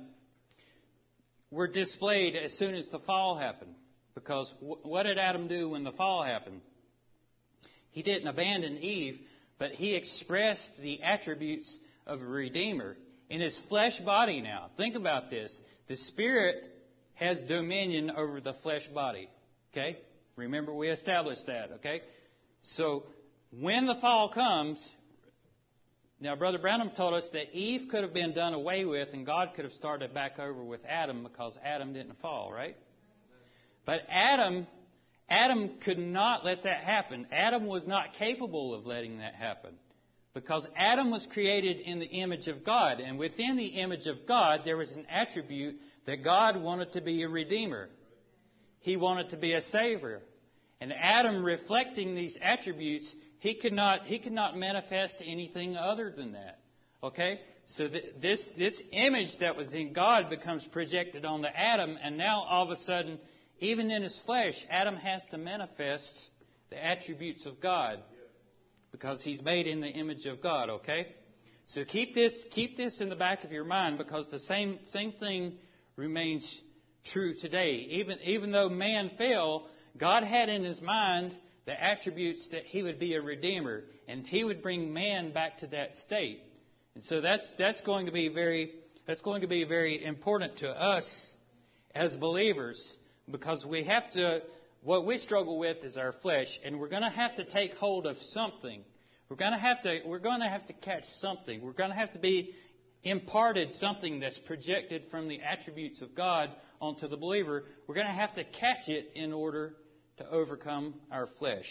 Speaker 4: were displayed as soon as the fall happened. Because w- what did Adam do when the fall happened? He didn't abandon Eve, but he expressed the attributes of a Redeemer in his flesh body now. Think about this. The Spirit has dominion over the flesh body. Okay? Remember, we established that. Okay? So, when the fall comes, now Brother Branham told us that Eve could have been done away with and God could have started back over with Adam because Adam didn't fall, right? But Adam, Adam could not let that happen. Adam was not capable of letting that happen. Because Adam was created in the image of God. And within the image of God, there was an attribute that God wanted to be a Redeemer. He wanted to be a Savior. And Adam, reflecting these attributes, he could not, he could not manifest anything other than that. Okay? So th- this, this image that was in God becomes projected onto Adam. And now, all of a sudden, even in his flesh, Adam has to manifest the attributes of God. Because he's made in the image of God, okay? So keep this keep this in the back of your mind, because the same same thing remains true today. Even even though man fell, God had in his mind the attributes that he would be a redeemer, and he would bring man back to that state. And so that's that's going to be very that's going to be very important to us as believers, because we have to. What we struggle with is our flesh, and we're going to have to take hold of something. We're going to have to we're going to have to catch something. We're going to have to be imparted something that's projected from the attributes of God onto the believer. We're going to have to catch it in order to overcome our flesh.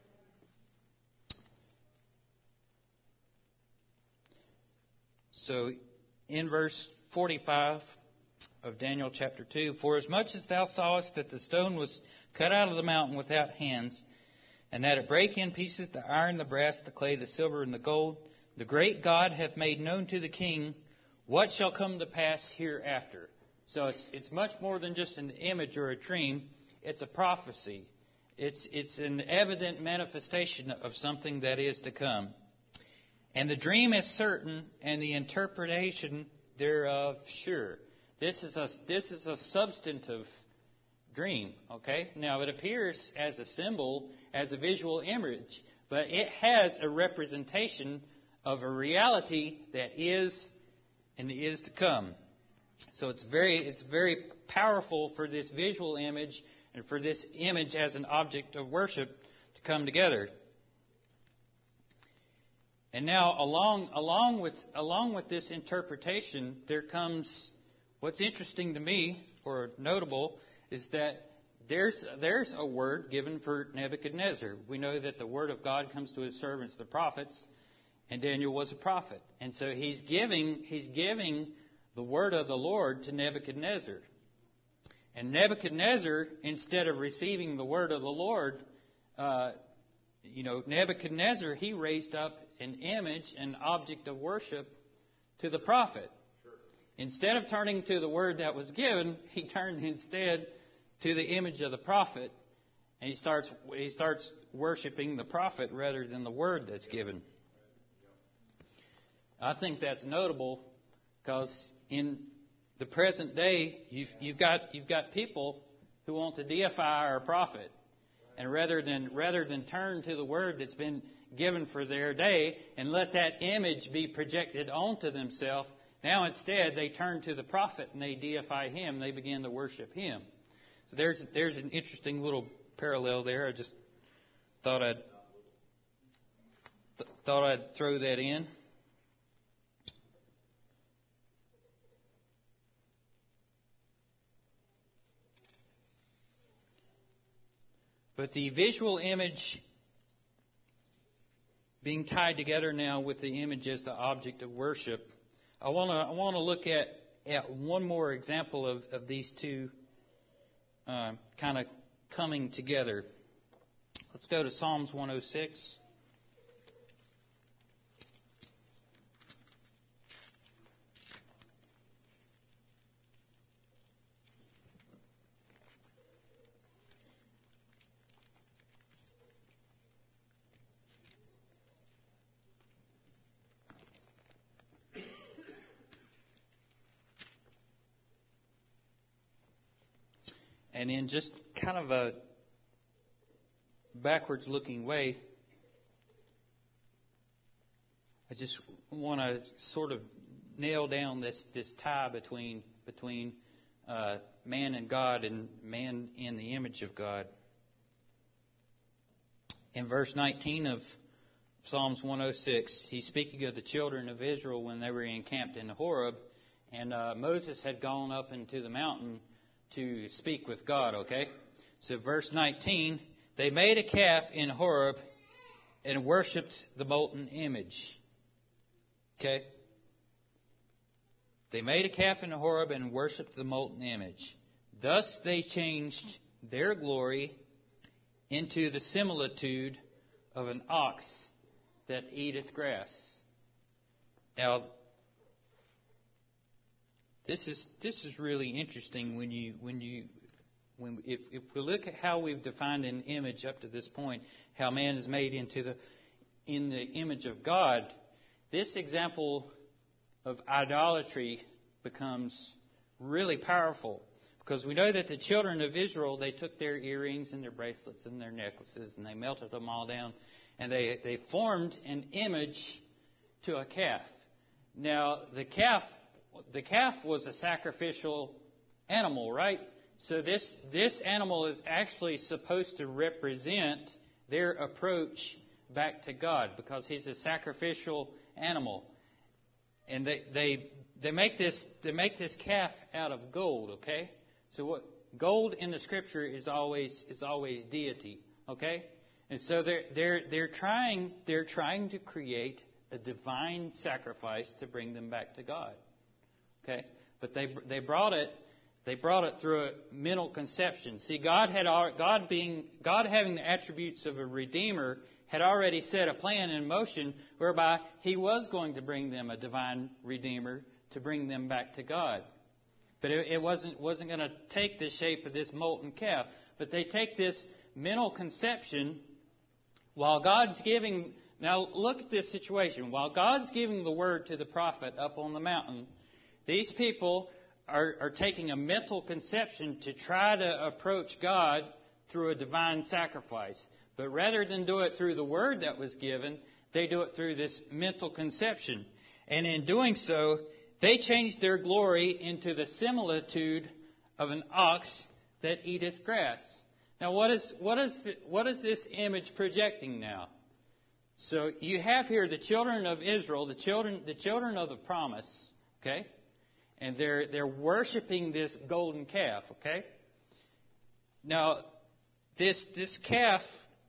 Speaker 4: So in verse forty-five of Daniel chapter two, for as much as thou sawest that the stone was cut out of the mountain without hands, and that it brake in pieces the iron, the brass, the clay, the silver, and the gold, the great God hath made known to the king what shall come to pass hereafter. So it's it's much more than just an image or a dream. It's a prophecy. It's it's an evident manifestation of something that is to come. And the dream is certain, and the interpretation thereof sure. This is a this is a substantive dream, okay? Now, it appears as a symbol, as a visual image, but it has a representation of a reality that is and is to come. So it's very it's very powerful for this visual image and for this image as an object of worship to come together. And now, along along with along with this interpretation, there comes what's interesting to me, or notable, is that there's there's a word given for Nebuchadnezzar. We know that the word of God comes to his servants, the prophets, and Daniel was a prophet. And so he's giving he's giving the word of the Lord to Nebuchadnezzar. And Nebuchadnezzar, instead of receiving the word of the Lord, uh, you know, Nebuchadnezzar, he raised up an image, an object of worship to the prophet. Instead of turning to the word that was given, he turned instead to the image of the prophet, and he starts he starts worshiping the prophet rather than the word that's given. I think that's notable because in the present day, you've, you've got you've got people who want to deify our prophet, and rather than rather than turn to the word that's been given for their day and let that image be projected onto themselves, Now instead they turn to the prophet and they deify him. They begin to worship him. So there's there's an interesting little parallel there. I just thought I'd th- thought I'd throw that in. But the visual image being tied together now with the image as the object of worship, I want to I want to look at, at one more example of, of these two uh, kind of coming together. Let's go to Psalms one oh six. And in just kind of a backwards looking way, I just want to sort of nail down this, this tie between between uh, man and God and man in the image of God. In verse nineteen of Psalms one oh six, he's speaking of the children of Israel when they were encamped in Horeb, and uh, Moses had gone up into the mountain to speak with God, okay? So verse nineteen, they made a calf in Horeb and worshipped the molten image. Okay? They made a calf in Horeb and worshipped the molten image. Thus they changed their glory into the similitude of an ox that eateth grass. Now, This is this is really interesting when you when you when if if we look at how we've defined an image up to this point, how man is made into the in the image of God. This example of idolatry becomes really powerful because we know that the children of Israel, they took their earrings and their bracelets and their necklaces and they melted them all down and they they formed an image to a calf. Now the calf. The calf was a sacrificial animal, right? So this this animal is actually supposed to represent their approach back to God because he's a sacrificial animal. And they they they make this they make this calf out of gold, okay? So what gold in the scripture is always is always deity, okay? And so they're they're they're trying they're trying to create a divine sacrifice to bring them back to God. Okay, but they they brought it they brought it through a mental conception. See, God had God being God having the attributes of a redeemer had already set a plan in motion whereby He was going to bring them a divine redeemer to bring them back to God. But it, it wasn't wasn't going to take the shape of this molten calf. But they take this mental conception while God's giving. Now look at this situation. While God's giving the word to the prophet up on the mountain, these people are, are taking a mental conception to try to approach God through a divine sacrifice. But rather than do it through the word that was given, they do it through this mental conception. And in doing so, they change their glory into the similitude of an ox that eateth grass. Now, what is what is what is this image projecting now? So you have here the children of Israel, the children the children of the promise, okay? And they're they're worshiping this golden calf, okay? Now, this this calf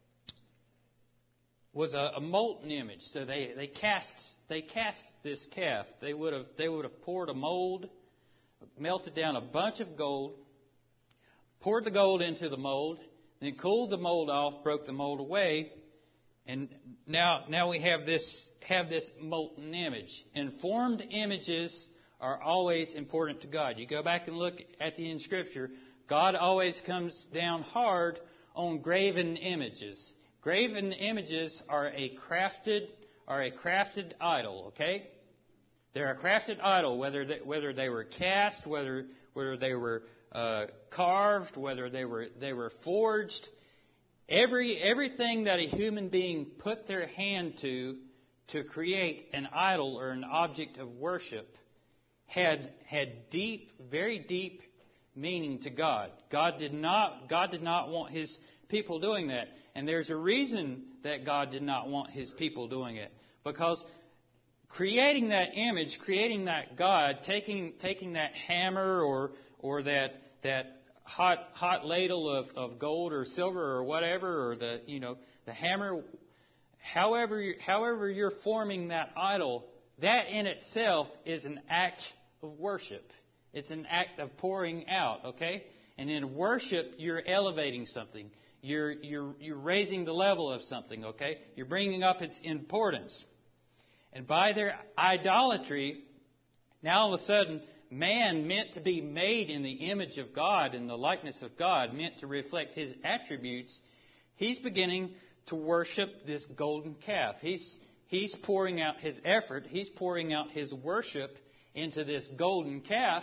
Speaker 4: was a, a molten image. So they, they cast they cast this calf. They would have they would have poured a mold, melted down a bunch of gold, poured the gold into the mold, then cooled the mold off, broke the mold away, and now now we have this have this molten image. And formed images are always important to God. You go back and look at the in Scripture, God always comes down hard on graven images. Graven images are a crafted are a crafted idol, okay? They're a crafted idol, whether they, whether they were cast, whether whether they were uh, carved, whether they were they were forged. Every everything that a human being put their hand to to create an idol or an object of worship had had deep, very deep meaning to God. God did not God did not want His people doing that. And there's a reason that God did not want His people doing it. Because creating that image, creating that God, taking taking that hammer or or that that hot hot ladle of, of gold or silver or whatever, or the you know the hammer, however you, however you're forming that idol, that in itself is an act of worship. It's an act of pouring out, okay? And in worship, you're elevating something. You're you're you're raising the level of something, okay? You're bringing up its importance. And by their idolatry, now all of a sudden, man meant to be made in the image of God, in the likeness of God, meant to reflect His attributes, he's beginning to worship this golden calf. He's he's pouring out his effort, he's pouring out his worship into this golden calf.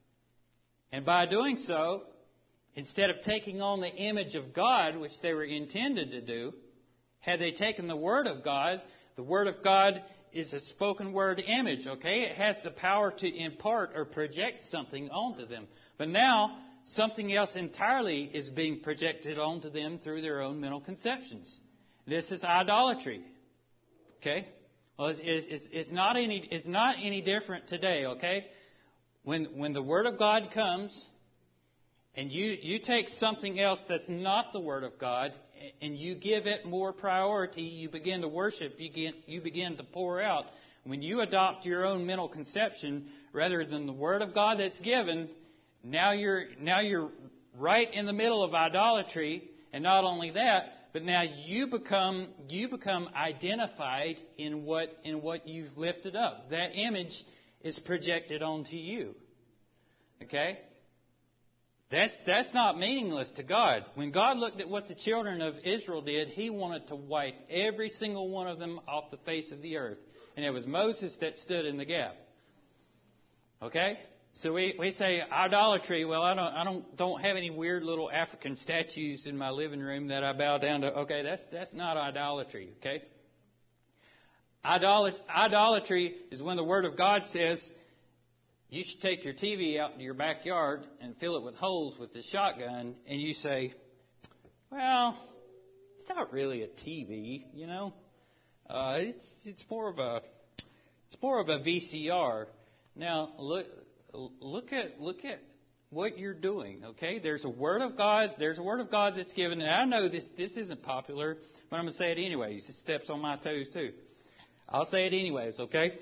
Speaker 4: And by doing so, instead of taking on the image of God, which they were intended to do, had they taken the Word of God, the Word of God is a spoken word image, okay? It has the power to impart or project something onto them. But now, something else entirely is being projected onto them through their own mental conceptions. This is idolatry, okay? Well, it's, it's, it's not any it's not any different today, okay? When when the Word of God comes, and you, you take something else that's not the Word of God, and you give it more priority, you begin to worship, you begin, you begin to pour out. When you adopt your own mental conception rather than the Word of God that's given, now you're now you're right in the middle of idolatry, and not only that, but now you become you become identified in what in what you've lifted up. That image is projected onto you. Okay? That's that's not meaningless to God. When God looked at what the children of Israel did, He wanted to wipe every single one of them off the face of the earth. And it was Moses that stood in the gap. Okay? So we, we say idolatry. Well, I don't I don't don't have any weird little African statues in my living room that I bow down to. Okay, that's that's not idolatry. Okay? Idolat- idolatry is when the Word of God says, you should take your T V out into your backyard and fill it with holes with the shotgun, and you say, well, it's not really a T V, you know. Uh, it's it's more of a it's more of a V C R. Now look look at look at what you're doing. Okay, there's a Word of God. There's a Word of God that's given, and I know this this isn't popular, but I'm going to say it anyways. It steps on my toes too. I'll say it anyways. Okay.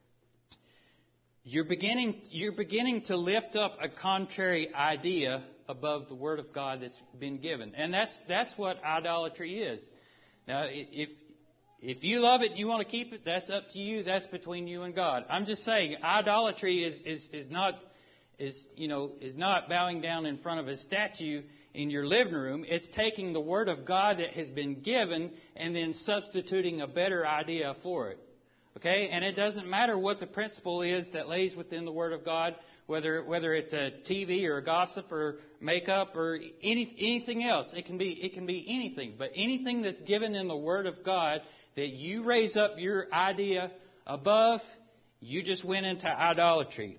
Speaker 4: You're beginning, you're beginning to lift up a contrary idea above the Word of God that's been given. And that's, that's what idolatry is. Now, if, if you love it and you want to keep it, that's up to you. That's between you and God. I'm just saying, idolatry is, is, is not, is, you know, is not bowing down in front of a statue in your living room. It's taking the Word of God that has been given and then substituting a better idea for it. Okay, and it doesn't matter what the principle is that lays within the Word of God, whether whether it's a T V or a gossip or makeup or any, anything else. It can be it can be anything, but anything that's given in the Word of God that you raise up your idea above, you just went into idolatry.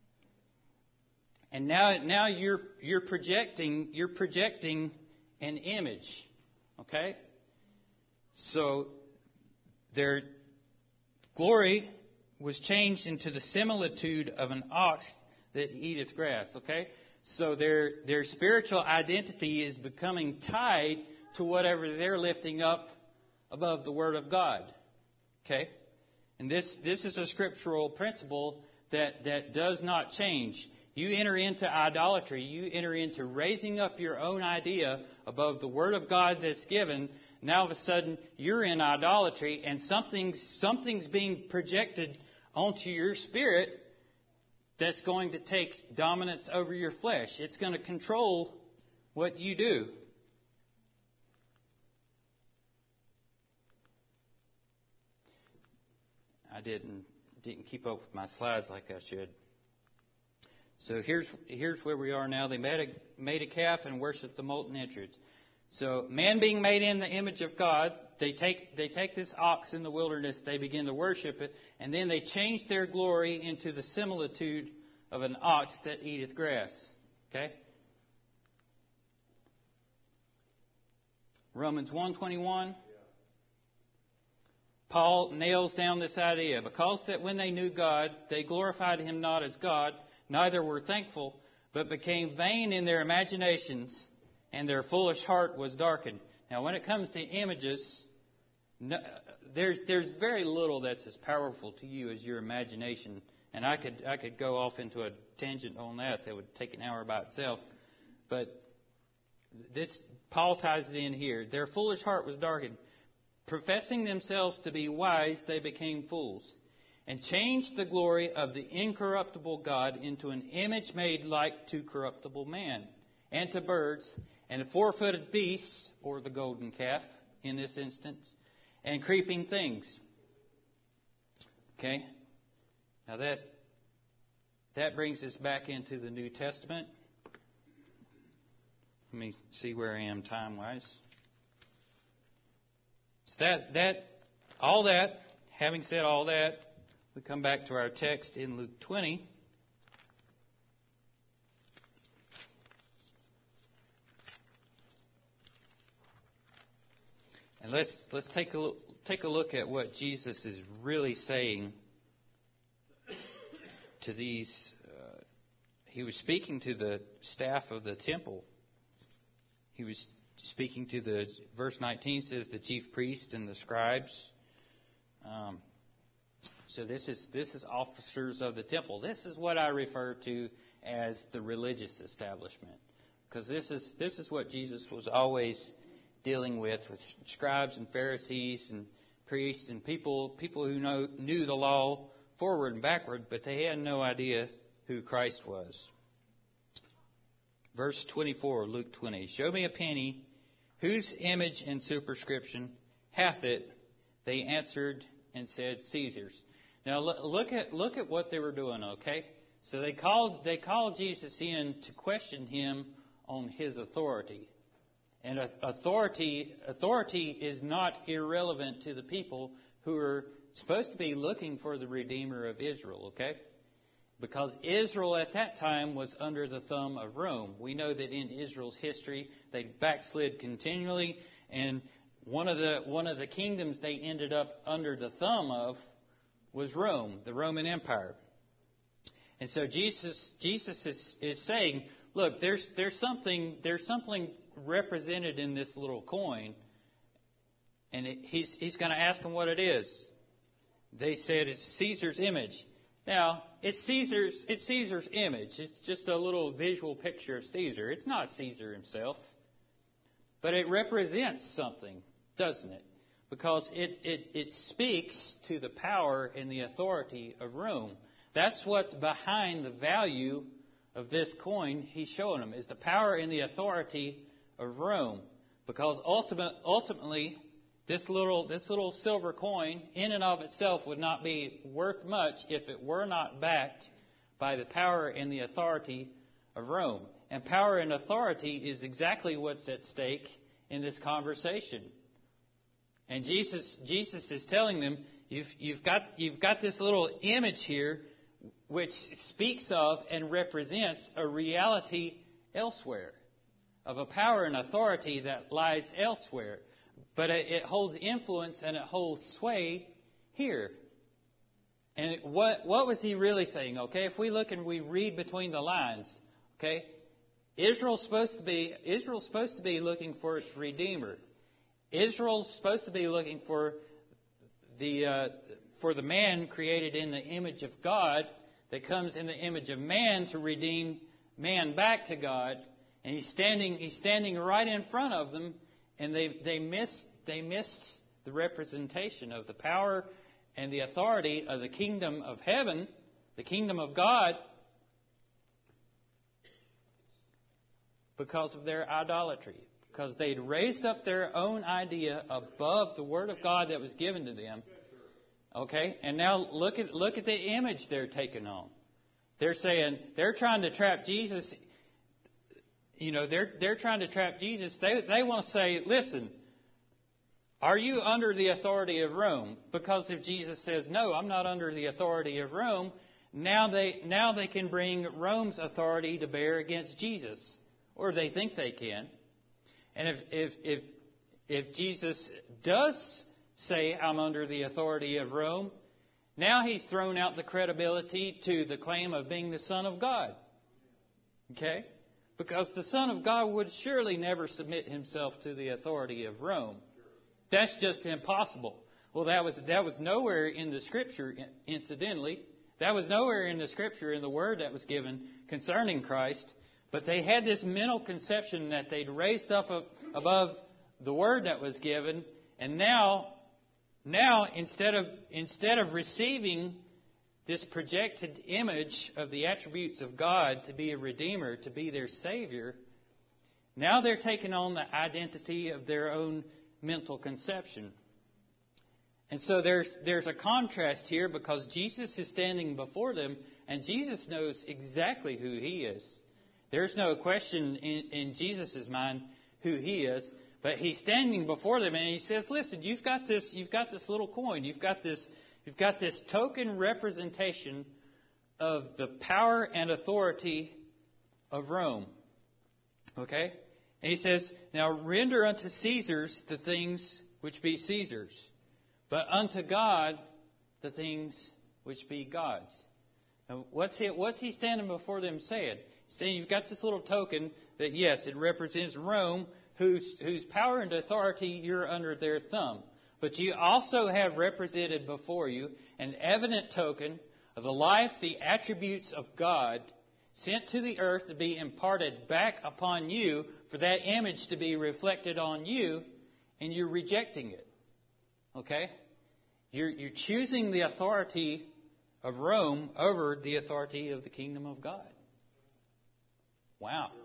Speaker 4: And now now you're you're projecting you're projecting an image. Okay, so there. Glory was changed into the similitude of an ox that eateth grass. Okay? So their their spiritual identity is becoming tied to whatever they're lifting up above the Word of God. Okay? And this, this is a scriptural principle that, that does not change. You enter into idolatry, you enter into raising up your own idea above the Word of God that's given. Now, all of a sudden, you're in idolatry, and something's, something's being projected onto your spirit that's going to take dominance over your flesh. It's going to control what you do. I didn't didn't keep up with my slides like I should. So here's here's where we are now. They made a made a calf and worshipped the molten entrance. So man being made in the image of God, they take they take this ox in the wilderness, they begin to worship it, and then they change their glory into the similitude of an ox that eateth grass. Okay? Romans one twenty-one. Paul nails down this idea. Because that when they knew God, they glorified Him not as God, neither were thankful, but became vain in their imaginations, and their foolish heart was darkened. Now, when it comes to images, no, there's there's very little that's as powerful to you as your imagination. And I could I could go off into a tangent on that that would take an hour by itself. But this Paul ties it in here. Their foolish heart was darkened. Professing themselves to be wise, they became fools, and changed the glory of the incorruptible God into an image made like to corruptible man, and to birds, and to four-footed beasts, or the golden calf in this instance, and creeping things. Okay? Now that that brings us back into the New Testament. Let me see where I am time-wise. So that that all that, having said all that, we come back to our text in Luke twenty. And let's let's take a look, take a look at what Jesus is really saying to these. Uh, he was speaking to the staff of the temple. He was speaking to the, verse nineteen says, the chief priests and the scribes. Um, so this is this is officers of the temple. This is what I refer to as the religious establishment, because this is this is what Jesus was always dealing with, with scribes and Pharisees and priests and people people who know, knew the law forward and backward, but they had no idea who Christ was. Verse twenty-four, Luke twenty. Show me a penny. Whose image and superscription hath it? They answered and said, Caesar's. Now look at look at what they were doing. Okay, so they called they called Jesus in to question him on his authority, and authority authority is not irrelevant to the people who are supposed to be looking for the Redeemer of Israel. Okay. Because Israel at that time was under the thumb of Rome. We know that in Israel's history, they backslid continually, and one of the one of the kingdoms they ended up under the thumb of was Rome, the Roman Empire. And so Jesus Jesus is, is saying, look, there's there's something there's something represented in this little coin, and it, he's he's going to ask them what it is. They said it's Caesar's image. Now, it's Caesar's it's Caesar's image. It's just a little visual picture of Caesar. It's not Caesar himself. But it represents something, doesn't it? Because it, it, it speaks to the power and the authority of Rome. That's what's behind the value of this coin he's showing them, is the power and the authority of Rome. Because ultimate, ultimately, This little this little silver coin in and of itself would not be worth much if it were not backed by the power and the authority of Rome. And power and authority is exactly what's at stake in this conversation. And Jesus Jesus is telling them, you've you've got you've got this little image here which speaks of and represents a reality elsewhere, of a power and authority that lies elsewhere. But it holds influence and it holds sway here. And what what was he really saying? Okay, if we look and we read between the lines, okay, Israel's supposed to be Israel's supposed to be looking for its Redeemer. Israel's supposed to be looking for the uh, for the man created in the image of God that comes in the image of man to redeem man back to God. And he's standing he's standing right in front of them. And they they missed they missed the representation of the power and the authority of the kingdom of heaven, the kingdom of God, because of their idolatry. Because they'd raised up their own idea above the Word of God that was given to them. Okay? And now look at look at the image they're taking on. They're saying they're trying to trap Jesus. You know, they're they're trying to trap Jesus. They they want to say, listen, are you under the authority of Rome? Because if Jesus says, no, I'm not under the authority of Rome, now they now they can bring Rome's authority to bear against Jesus. Or they think they can. And if if if if Jesus does say, I'm under the authority of Rome, now he's thrown out the credibility to the claim of being the Son of God. Okay? Because the Son of God would surely never submit himself to the authority of Rome. That's just impossible. Well, that was that was nowhere in the Scripture, incidentally. That was nowhere in the Scripture, in the Word that was given concerning Christ. But they had this mental conception that they'd raised up above the Word that was given. And now, now instead of instead of receiving this projected image of the attributes of God to be a Redeemer, to be their Savior, now they're taking on the identity of their own mental conception. And so there's there's a contrast here because Jesus is standing before them, and Jesus knows exactly who He is. There's no question in, in Jesus' mind who He is, but He's standing before them, and He says, "Listen, you've got this. You've got this little coin. You've got this. You've got this token representation of the power and authority of Rome." Okay, and He says, "Now render unto Caesar's the things which be Caesar's, but unto God the things which be God's." Now, what's he, what's he standing before them saying? He's saying you've got this little token that, yes, it represents Rome, whose, whose power and authority you're under their thumb. But you also have represented before you an evident token of the life, the attributes of God sent to the earth to be imparted back upon you, for that image to be reflected on you, and you're rejecting it. Okay? You're, you're choosing the authority of Rome over the authority of the kingdom of God. Wow.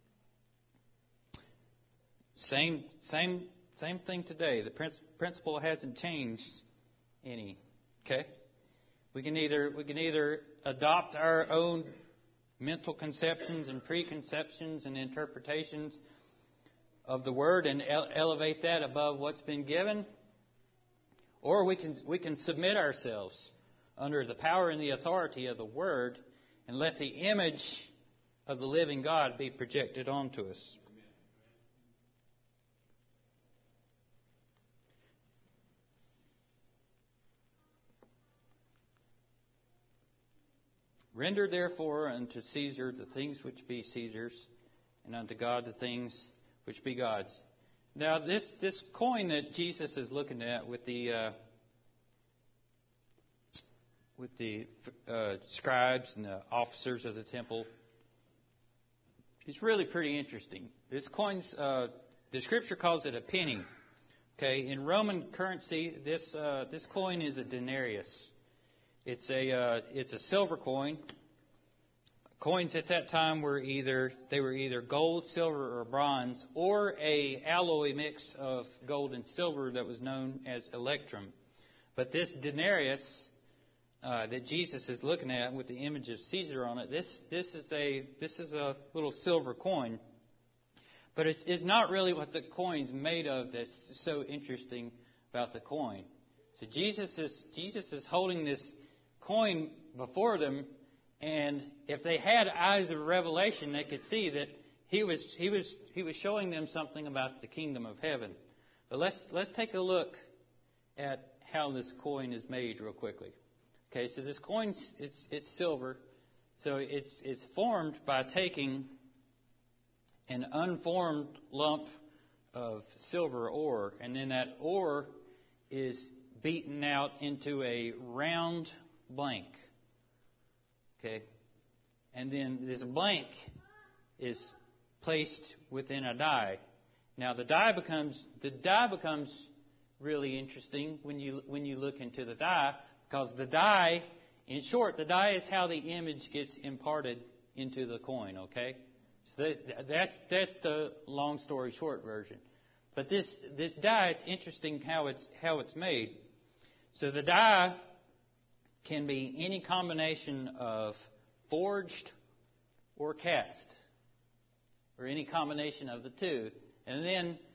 Speaker 4: Same, same, same thing today. The principle hasn't changed any. Okay? We can either we can either adopt our own mental conceptions and preconceptions and interpretations of the Word and ele- elevate that above what's been given, or we can we can submit ourselves under the power and the authority of the Word and let the image of the living God be projected onto us. Render therefore unto Caesar the things which be Caesar's, and unto God the things which be God's. Now, this, this coin that Jesus is looking at with the uh, with the uh, scribes and the officers of the temple, it's really pretty interesting. This coin's uh, the Scripture calls it a penny. Okay, in Roman currency, this uh, this coin is a denarius. It's a uh, it's a silver coin. Coins at that time were either they were either gold, silver, or bronze, or a alloy mix of gold and silver that was known as electrum. But this denarius uh, that Jesus is looking at with the image of Caesar on it, this this is a this is a little silver coin. But it's, it's not really what the coin's made of that's so interesting about the coin. So Jesus is Jesus is holding this coin before them, and if they had eyes of revelation, they could see that he was he was he was showing them something about the kingdom of heaven. But let's let's take a look at how this coin is made real quickly. Okay, so this coin it's it's silver, so it's it's formed by taking an unformed lump of silver ore, and then that ore is beaten out into a round blank. Okay? And then this blank is placed within a die. Now the die becomes the die becomes really interesting when you when you look into the die, because the die, in short, the die is how the image gets imparted into the coin, okay? So that, that's that's the long story short version. But this this die, it's interesting how it's how it's made. So the die can be any combination of forged or cast, or any combination of the two. And then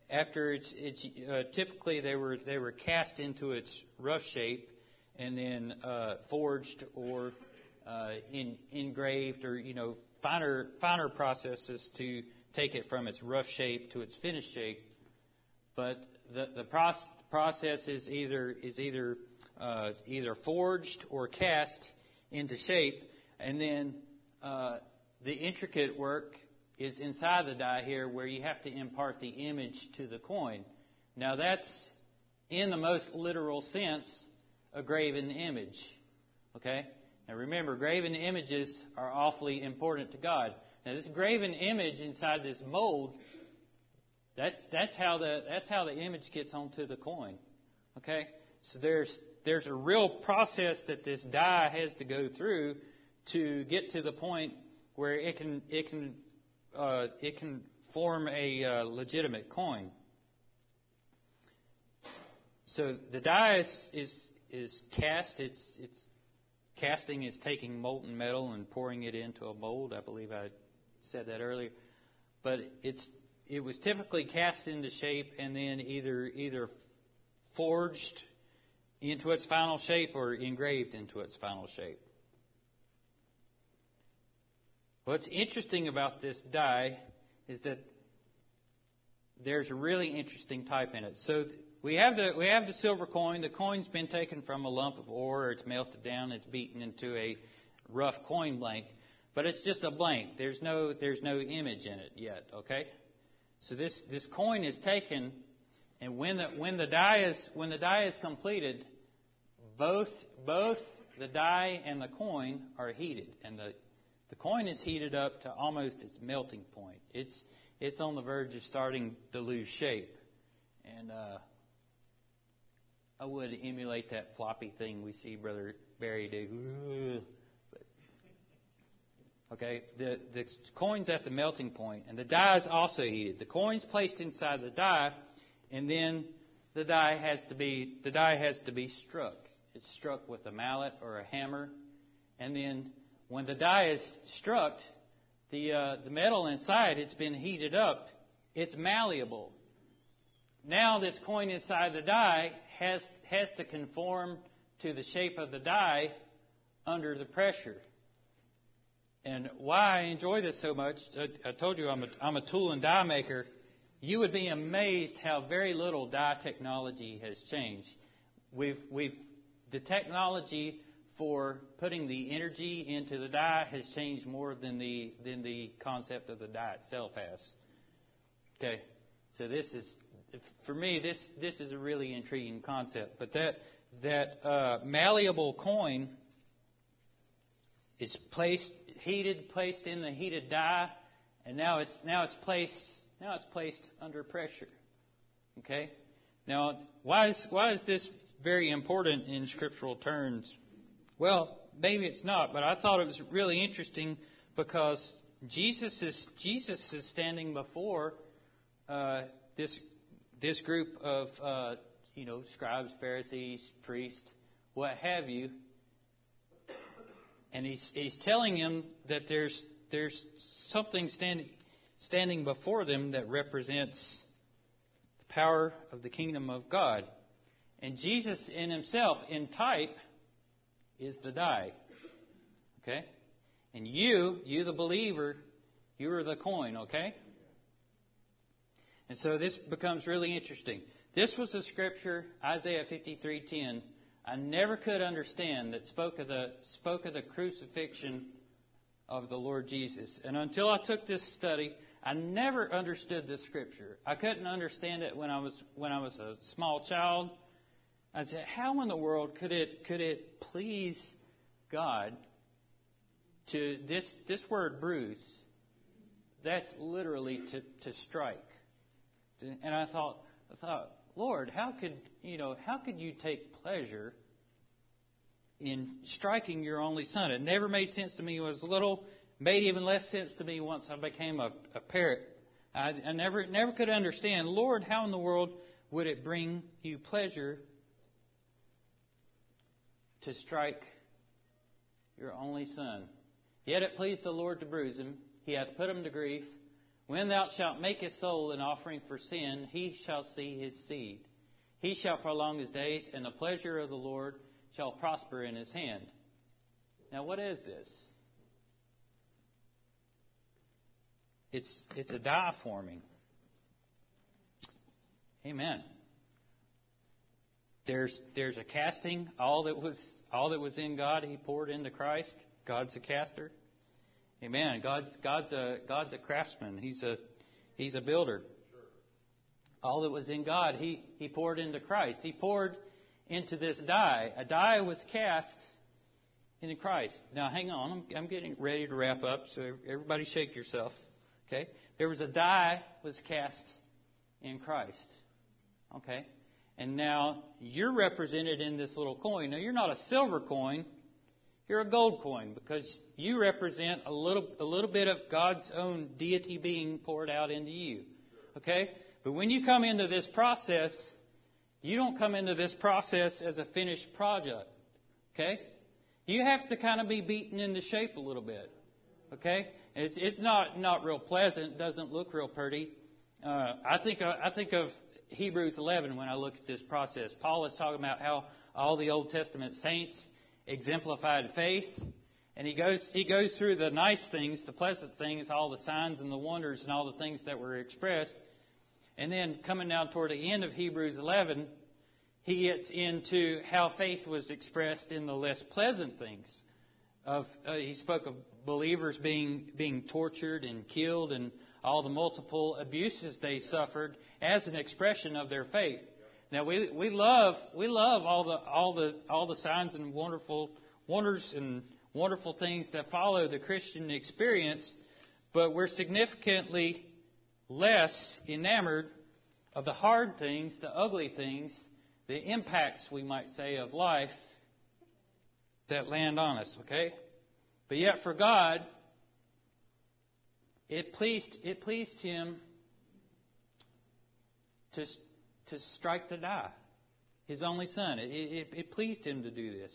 Speaker 4: after it's, it's uh, typically they were they were cast into its rough shape, and then uh, forged or uh, in, engraved, or you know finer finer processes to take it from its rough shape to its finished shape. But the the process process is either is either uh, either forged or cast into shape, and then uh, the intricate work is inside the die here, where you have to impart the image to the coin. Now that's, in the most literal sense, a graven image. Okay? Now remember, graven images are awfully important to God. Now this graven image inside this mold, that's that's how the that's how the image gets onto the coin. Okay? So there's there's a real process that this die has to go through to get to the point where it can it can Uh, it can form a uh, legitimate coin. So the die is, is is cast. It's it's casting is taking molten metal and pouring it into a mold. I believe I said that earlier. But it's it was typically cast into shape and then either either forged into its final shape or engraved into its final shape. What's interesting about this die is that there's a really interesting type in it. So we have the we have the silver coin. The coin's been taken from a lump of ore. It's melted down. It's beaten into a rough coin blank, but it's just a blank. There's no there's no image in it yet. Okay, so this this coin is taken, and when the when the die is when the die is completed, both both the die and the coin are heated, and the The coin is heated up to almost its melting point. It's it's on the verge of starting to lose shape. And uh, I would emulate that floppy thing we see Brother Barry do. But, okay, the, the coin's at the melting point, and the die is also heated. The coin's placed inside the die, and then the die has to be the die has to be struck. It's struck with a mallet or a hammer, and then when the die is struck, the uh, the metal inside, it's been heated up. It's malleable. Now this coin inside the die has has to conform to the shape of the die under the pressure. And why I enjoy this so much, I, I told you I'm a, I'm a tool and die maker. You would be amazed how very little die technology has changed. We've we've the technology for putting the energy into the die has changed more than the than the concept of the die itself has. Okay, so this is, for me, this this is a really intriguing concept. But that that uh, malleable coin is placed, heated, placed in the heated die, and now it's now it's placed now it's placed under pressure. Okay, now why is why is this very important in scriptural terms? Well, maybe it's not, but I thought it was really interesting because Jesus is Jesus is standing before uh, this this group of uh, you know scribes, Pharisees, priests, what have you, and he's he's telling them that there's there's something standing standing before them that represents the power of the kingdom of God, and Jesus in himself, in type, is the die. Okay? And you, you the believer, you are the coin, okay? And so this becomes really interesting. This was a scripture, Isaiah fifty-three ten, I never could understand, that spoke of the spoke of the crucifixion of the Lord Jesus. And until I took this study, I never understood this scripture. I couldn't understand it when I was when I was a small child. I said, how in the world could it could it please God to this this word bruise? That's literally to, to strike. And I thought I thought, Lord, how could you know how could you take pleasure in striking your only son? It never made sense to me when I was little. Made even less sense to me once I became a, a parent. I, I never never could understand, Lord, how in the world would it bring you pleasure to strike your only son? Yet it pleased the Lord to bruise him. He hath put him to grief. When thou shalt make his soul an offering for sin, he shall see his seed. He shall prolong his days, and the pleasure of the Lord shall prosper in his hand. Now, what is this? It's it's a die forming. Amen. There's there's a casting. All that was all that was in God, He poured into Christ. God's a caster. Amen. God's God's a God's a craftsman. He's a He's a builder. All that was in God, He He poured into Christ. He poured into this die. A die was cast in Christ. Now, hang on. I'm, I'm getting ready to wrap up, so everybody shake yourself. Okay? There was a die was cast in Christ. Okay? And now you're represented in this little coin. Now, you're not a silver coin. You're a gold coin because you represent a little a little bit of God's own deity being poured out into you. Okay? But when you come into this process, you don't come into this process as a finished project. Okay? You have to kind of be beaten into shape a little bit. Okay? It's it's not not real pleasant. Doesn't look real pretty. Uh, I think uh, I think of Hebrews eleven when I look at this process. Paul is talking about how all the Old Testament saints exemplified faith, and he goes he goes through the nice things, the pleasant things, all the signs and the wonders and all the things that were expressed. And then coming down toward the end of Hebrews eleven, he gets into how faith was expressed in the less pleasant things. Of uh, he spoke of believers being being tortured and killed and all the multiple abuses they suffered as an expression of their faith. Now we we love we love all the all the all the signs and wonderful wonders and wonderful things that follow the Christian experience, but we're significantly less enamored of the hard things, the ugly things, the impacts, we might say, of life that land on us, okay? But yet for God, it pleased it pleased Him to to strike the die, His only Son. It, it, it pleased Him to do this.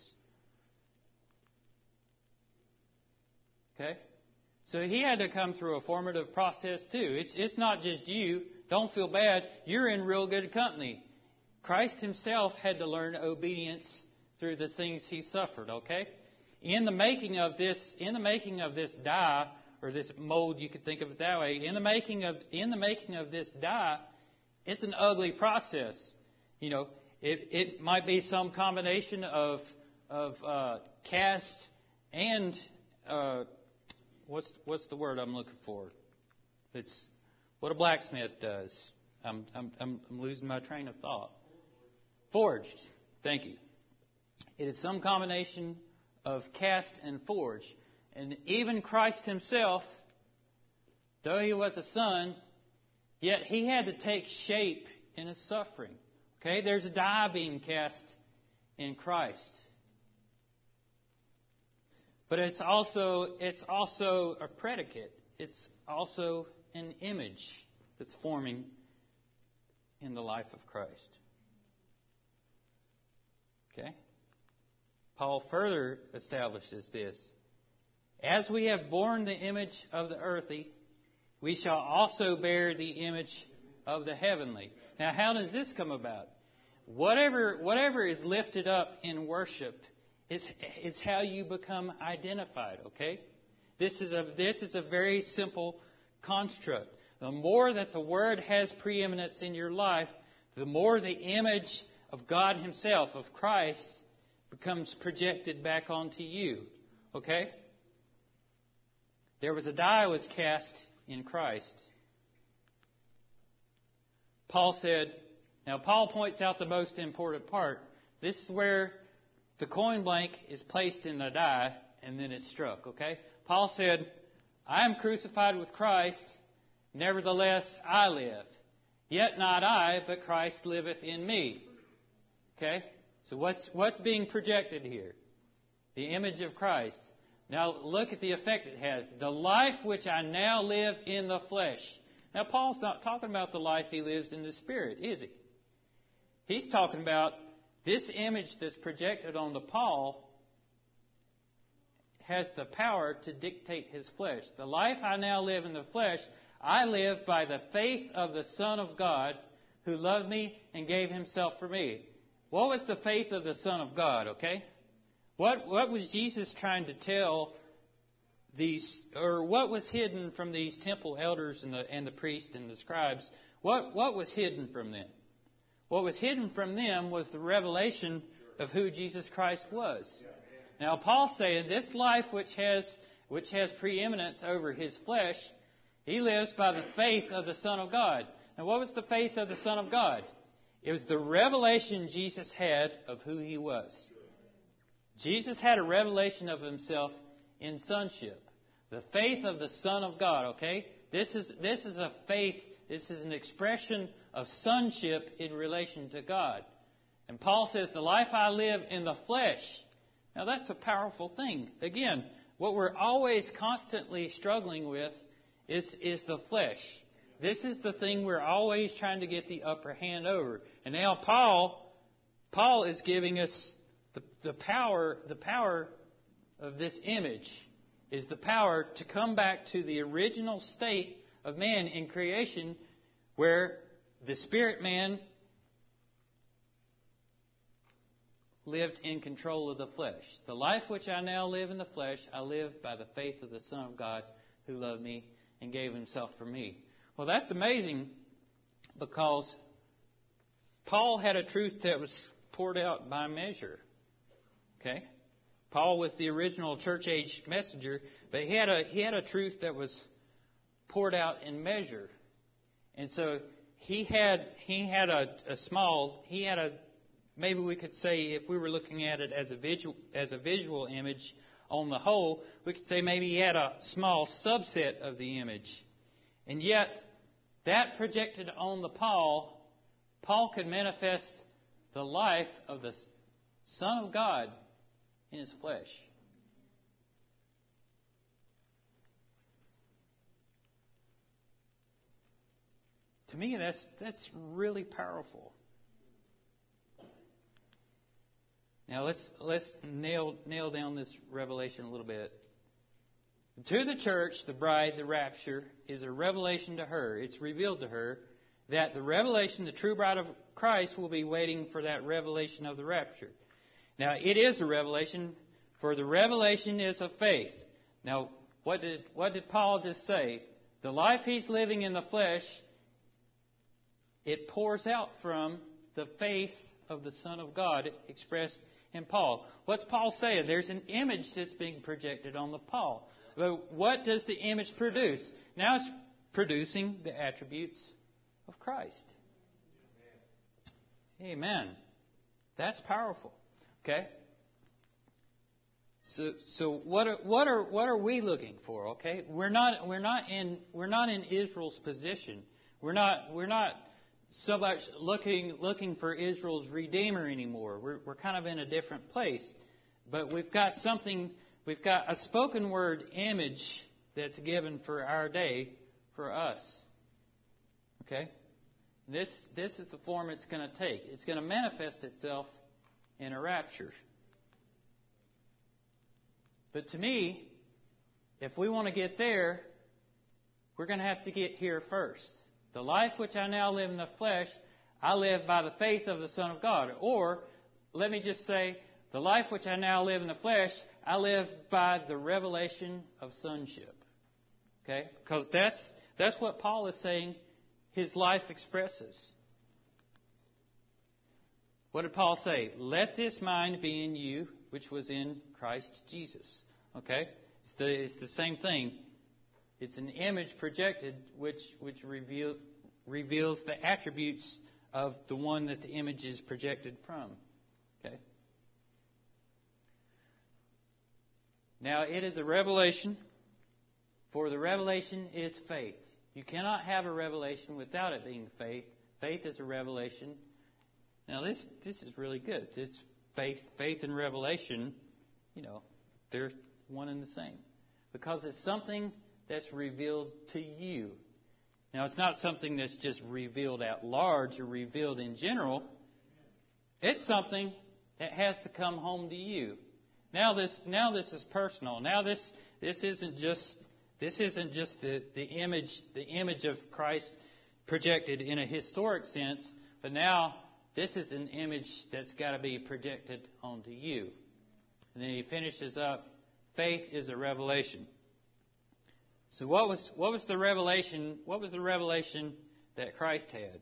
Speaker 4: Okay? So He had to come through a formative process too. It's it's not just you. Don't feel bad. You're in real good company. Christ Himself had to learn obedience through the things He suffered, okay? In the making of this, in the making of this die, or this mold, you could think of it that way. In the making of in the making of this die, it's an ugly process. You know, it it might be some combination of of uh, cast and uh, what's what's the word I'm looking for? It's what a blacksmith does. I'm I'm I'm losing my train of thought. Forged. Thank you. It is some combination of cast and forge. And even Christ Himself, though He was a Son, yet He had to take shape in His suffering. Okay? There's a die being cast in Christ. But it's also it's also a predicate. It's also an image that's forming in the life of Christ. Okay? Paul further establishes this. As we have borne the image of the earthly, we shall also bear the image of the heavenly. Now, how does this come about? Whatever whatever is lifted up in worship is it's how you become identified, okay? This is a this is a very simple construct. The more that the Word has preeminence in your life, the more the image of God Himself, of Christ, becomes projected back onto you. Okay? There was a die was cast in Christ. Paul said, now Paul points out the most important part. This is where the coin blank is placed in the die and then it's struck. Okay? Paul said, I am crucified with Christ, nevertheless I live. Yet not I, but Christ liveth in me. Okay? So what's what's being projected here? The image of Christ. Now look at the effect it has. The life which I now live in the flesh. Now Paul's not talking about the life he lives in the Spirit, is he? He's talking about this image that's projected onto Paul has the power to dictate his flesh. The life I now live in the flesh, I live by the faith of the Son of God who loved me and gave himself for me. What was the faith of the Son of God, okay? What, what was Jesus trying to tell these, or what was hidden from these temple elders and the, and the priests and the scribes? What, what was hidden from them? What was hidden from them was the revelation of who Jesus Christ was. Now, Paul's saying this life which has, which has preeminence over his flesh, he lives by the faith of the Son of God. Now, what was the faith of the Son of God? It was the revelation Jesus had of who he was. Jesus had a revelation of himself in sonship. The faith of the Son of God, okay? This is, this is a faith, this is an expression of sonship in relation to God. And Paul says, the life I live in the flesh. Now that's a powerful thing. Again, what we're always constantly struggling with is, is the flesh. This is the thing we're always trying to get the upper hand over. And now Paul, Paul is giving us the, the power, the power of this image is the power to come back to the original state of man in creation where the spirit man lived in control of the flesh. The life which I now live in the flesh, I live by the faith of the Son of God who loved me and gave himself for me. Well, that's amazing because Paul had a truth that was poured out by measure. Okay? Paul was the original church age messenger, but he had a he had a truth that was poured out in measure. And so he had he had a, a small he had a maybe we could say, if we were looking at it as a visual as a visual image on the whole, we could say maybe he had a small subset of the image. And yet, that projected on the Paul, Paul could manifest the life of the Son of God in his flesh. To me, that's that's really powerful. Now let's let's nail nail down this revelation a little bit. To the church, the bride, the rapture, is a revelation to her. It's revealed to her that the revelation, the true bride of Christ, will be waiting for that revelation of the rapture. Now, it is a revelation, for the revelation is of faith. Now, what did what did Paul just say? The life he's living in the flesh, it pours out from the faith of the Son of God expressed in Paul. What's Paul saying? There's an image that's being projected on the Paul. But what does the image produce? Now it's producing the attributes of Christ. Amen. That's powerful. Okay? So so what are what are what are we looking for? Okay? We're not we're not in we're not in Israel's position. We're not we're not so much looking looking for Israel's Redeemer anymore. We're we're kind of in a different place. But we've got something we've got a spoken word image that's given for our day for us. Okay? This this is the form it's going to take. It's going to manifest itself in a rapture. But to me, if we want to get there, we're going to have to get here first. The life which I now live in the flesh, I live by the faith of the Son of God. Or, let me just say, the life which I now live in the flesh, I live by the revelation of sonship. Okay? Because that's that's what Paul is saying his life expresses. What did Paul say? Let this mind be in you, which was in Christ Jesus. Okay? It's the, it's the same thing. It's an image projected which which reveal, reveals the attributes of the one that the image is projected from. Okay? Now, it is a revelation, for the revelation is faith. You cannot have a revelation without it being faith. Faith is a revelation. Now, this this is really good. This faith, faith and revelation, you know, they're one and the same. Because it's something that's revealed to you. Now, it's not something that's just revealed at large or revealed in general. It's something that has to come home to you. Now this now this is personal. Now this this isn't just This isn't just the, the image the image of Christ projected in a historic sense, but now this is an image that's got to be projected onto you. And then he finishes up, faith is a revelation. So what was what was the revelation? What was the revelation that Christ had?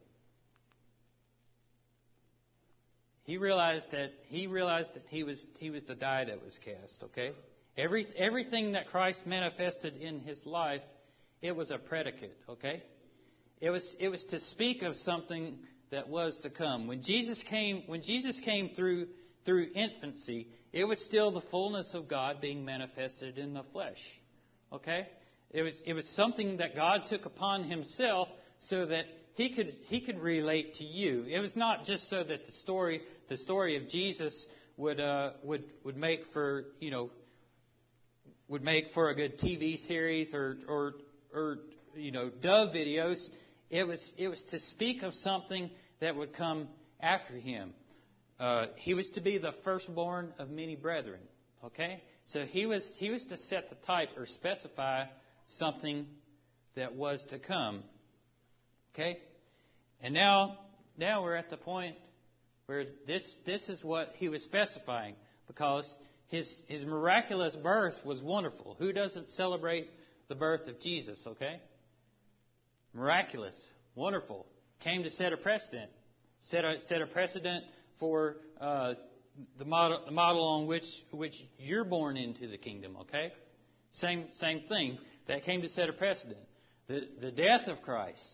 Speaker 4: He realized that he realized that he was he was the die that was cast. Okay, every everything that Christ manifested in his life, it was a predicate. Okay, it was it was to speak of something that was to come. When Jesus came, when Jesus came through through infancy, it was still the fullness of God being manifested in the flesh. Okay, it was it was something that God took upon himself so that He could he could relate to you. It was not just so that the story the story of Jesus would uh, would would make for you know would make for a good T V series or or or you know Dove videos. It was it was to speak of something that would come after him. Uh, he was to be the firstborn of many brethren. Okay, so he was he was to set the type or specify something that was to come. Okay, and now now we're at the point where this this is what he was specifying, because his his miraculous birth was wonderful. Who doesn't celebrate the birth of Jesus? Okay, miraculous, wonderful, came to set a precedent, set a set a precedent for uh, the model the model on which which you're born into the kingdom. Okay, same same thing that came to set a precedent. The the death of Christ.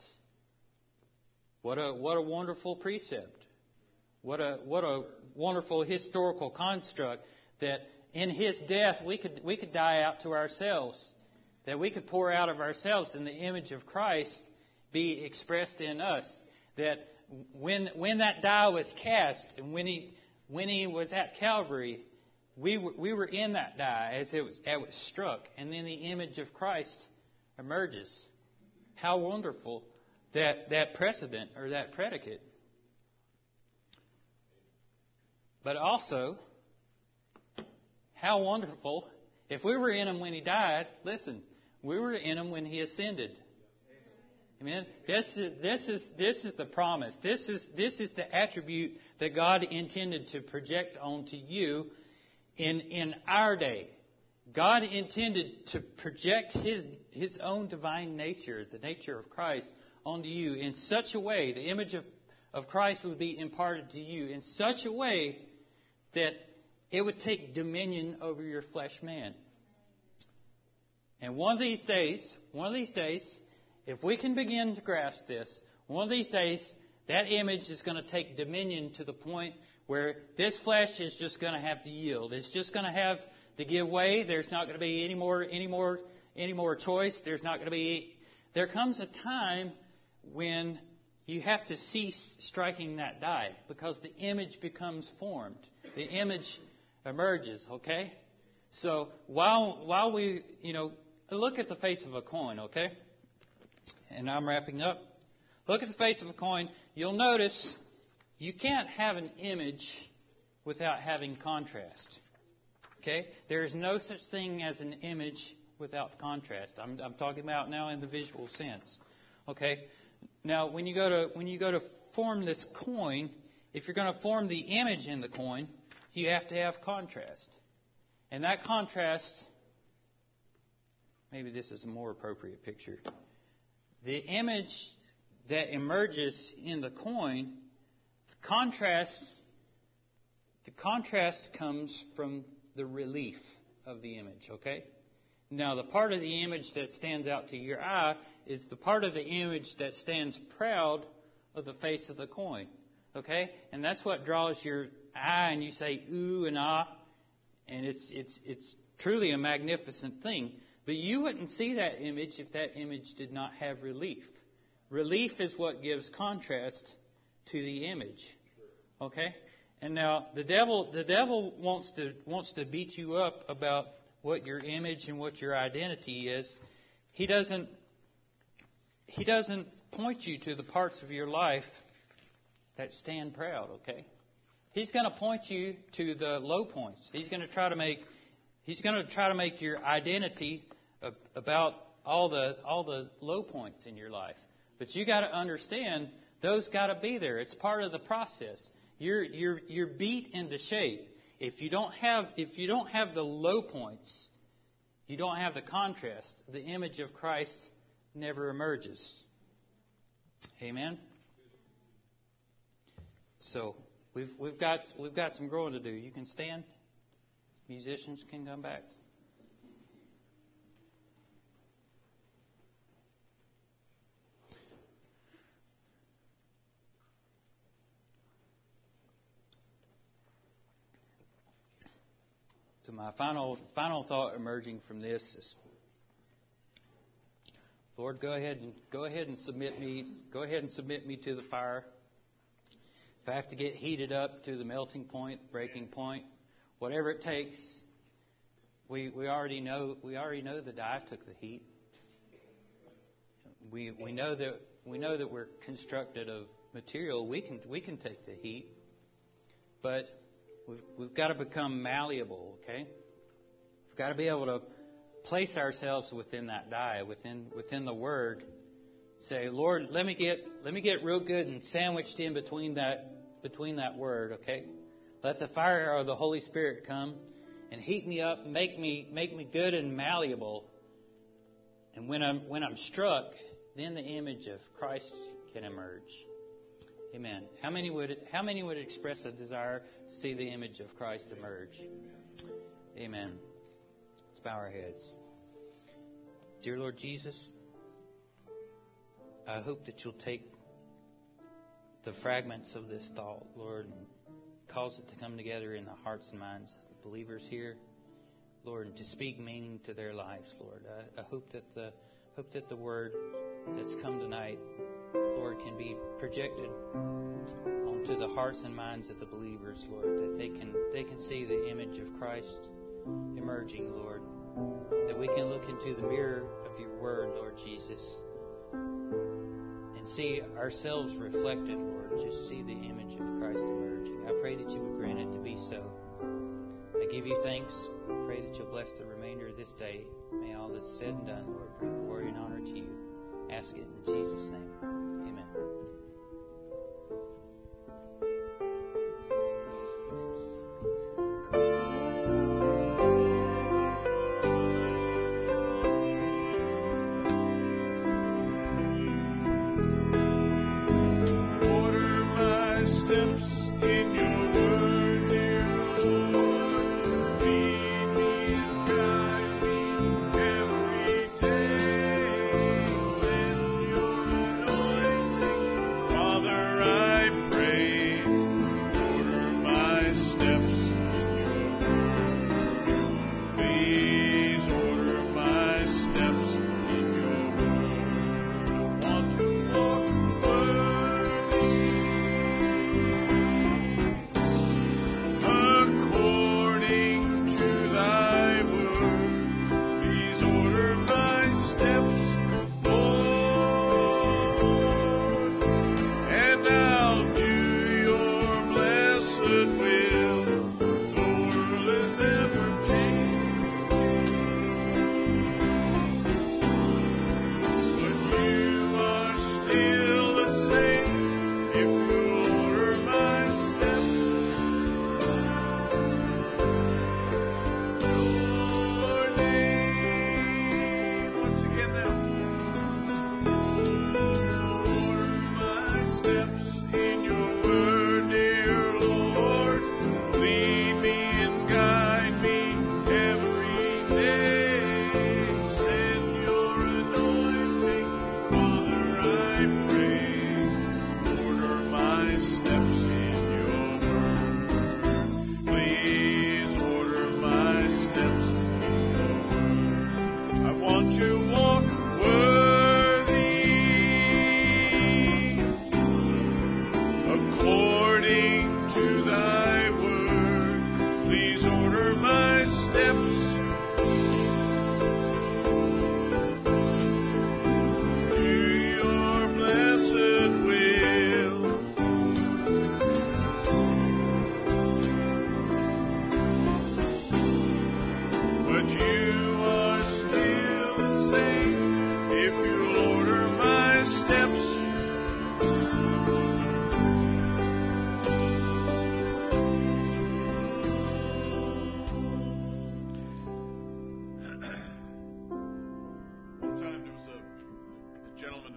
Speaker 4: What a what a wonderful precept. What a what a wonderful historical construct that in his death we could we could die out to ourselves, that we could pour out of ourselves and the image of Christ be expressed in us. That when when that die was cast and when he when he was at Calvary, we were, we were in that die as it was as it was struck, and then the image of Christ emerges. How wonderful that that precedent or that predicate. But also, how wonderful if we were in him when he died. Listen, we were in him when he ascended. Amen. This is this is this is the promise. This is this is the attribute that God intended to project onto you in in our day. God intended to project his his own divine nature, the nature of Christ, onto you in such a way, the image of, of Christ would be imparted to you in such a way that it would take dominion over your flesh man. And one of these days, one of these days, if we can begin to grasp this, one of these days, that image is going to take dominion to the point where this flesh is just going to have to yield. It's just going to have to give way. There's not going to be any more, any more, any more choice. There's not going to be. There comes a time when you have to cease striking that die because the image becomes formed. The image emerges, okay? So while while we, you know, look at the face of a coin, okay? And I'm wrapping up. Look at the face of a coin. You'll notice you can't have an image without having contrast. Okay? There is no such thing as an image without contrast. I'm, I'm talking about now in the visual sense. Okay? Now, when you go to when you go to form this coin, if you're going to form the image in the coin, you have to have contrast. And that contrast, maybe this is a more appropriate picture. The image that emerges in the coin, the contrast, the contrast comes from the relief of the image, okay? Now, the part of the image that stands out to your eye is the part of the image that stands proud of the face of the coin, okay? And that's what draws your eye, and you say ooh and ah, and it's it's it's truly a magnificent thing. But you wouldn't see that image if that image did not have relief. Relief is what gives contrast to the image, okay? And now the devil the devil wants to wants to beat you up about what your image and what your identity is. He doesn't he doesn't point you to the parts of your life that stand proud, okay? He's going to point you to the low points. He's going to try to make he's going to try to make your identity about all the all the low points in your life. But you got to understand those got to be there. It's part of the process. You're you're you're beat into shape. If you don't have if you don't have the low points, you don't have the contrast. The image of Christ never emerges. Amen. So we've we've got we've got some growing to do. You can stand. Musicians can come back. So my final final thought emerging from this is, Lord, go ahead and go ahead and submit me. Go ahead and submit me to the fire. If I have to get heated up to the melting point, breaking point, whatever it takes, we we already know we already know the die took the heat. We we know that we know that we're constructed of material. We can we can take the heat, but we've we've got to become malleable. Okay, we've got to be able to place ourselves within that die, within within the Word. Say, Lord, let me get let me get real good and sandwiched in between that between that Word. Okay. Let the fire of the Holy Spirit come and heat me up, make me make me good and malleable. And when I'm when I'm struck, then the image of Christ can emerge. Amen. How many would how many would express a desire to see the image of Christ emerge? Amen. Let's bow our heads. Dear Lord Jesus, I hope that you'll take the fragments of this thought, Lord, and cause it to come together in the hearts and minds of the believers here, Lord, and to speak meaning to their lives, Lord. I, I hope that the hope that the word that's come tonight, Lord, can be projected onto the hearts and minds of the believers, Lord, that they can they can see the image of Christ emerging, Lord, that we can look into the mirror of your word, Lord Jesus, and see ourselves reflected, Lord, just see the image of Christ emerging. I pray that you would grant it to be so. I give you thanks. I pray that you'll bless the remainder of this day. May all that's said and done, Lord, bring glory and honor to you. Ask it in Jesus' name. Amen.
Speaker 5: Your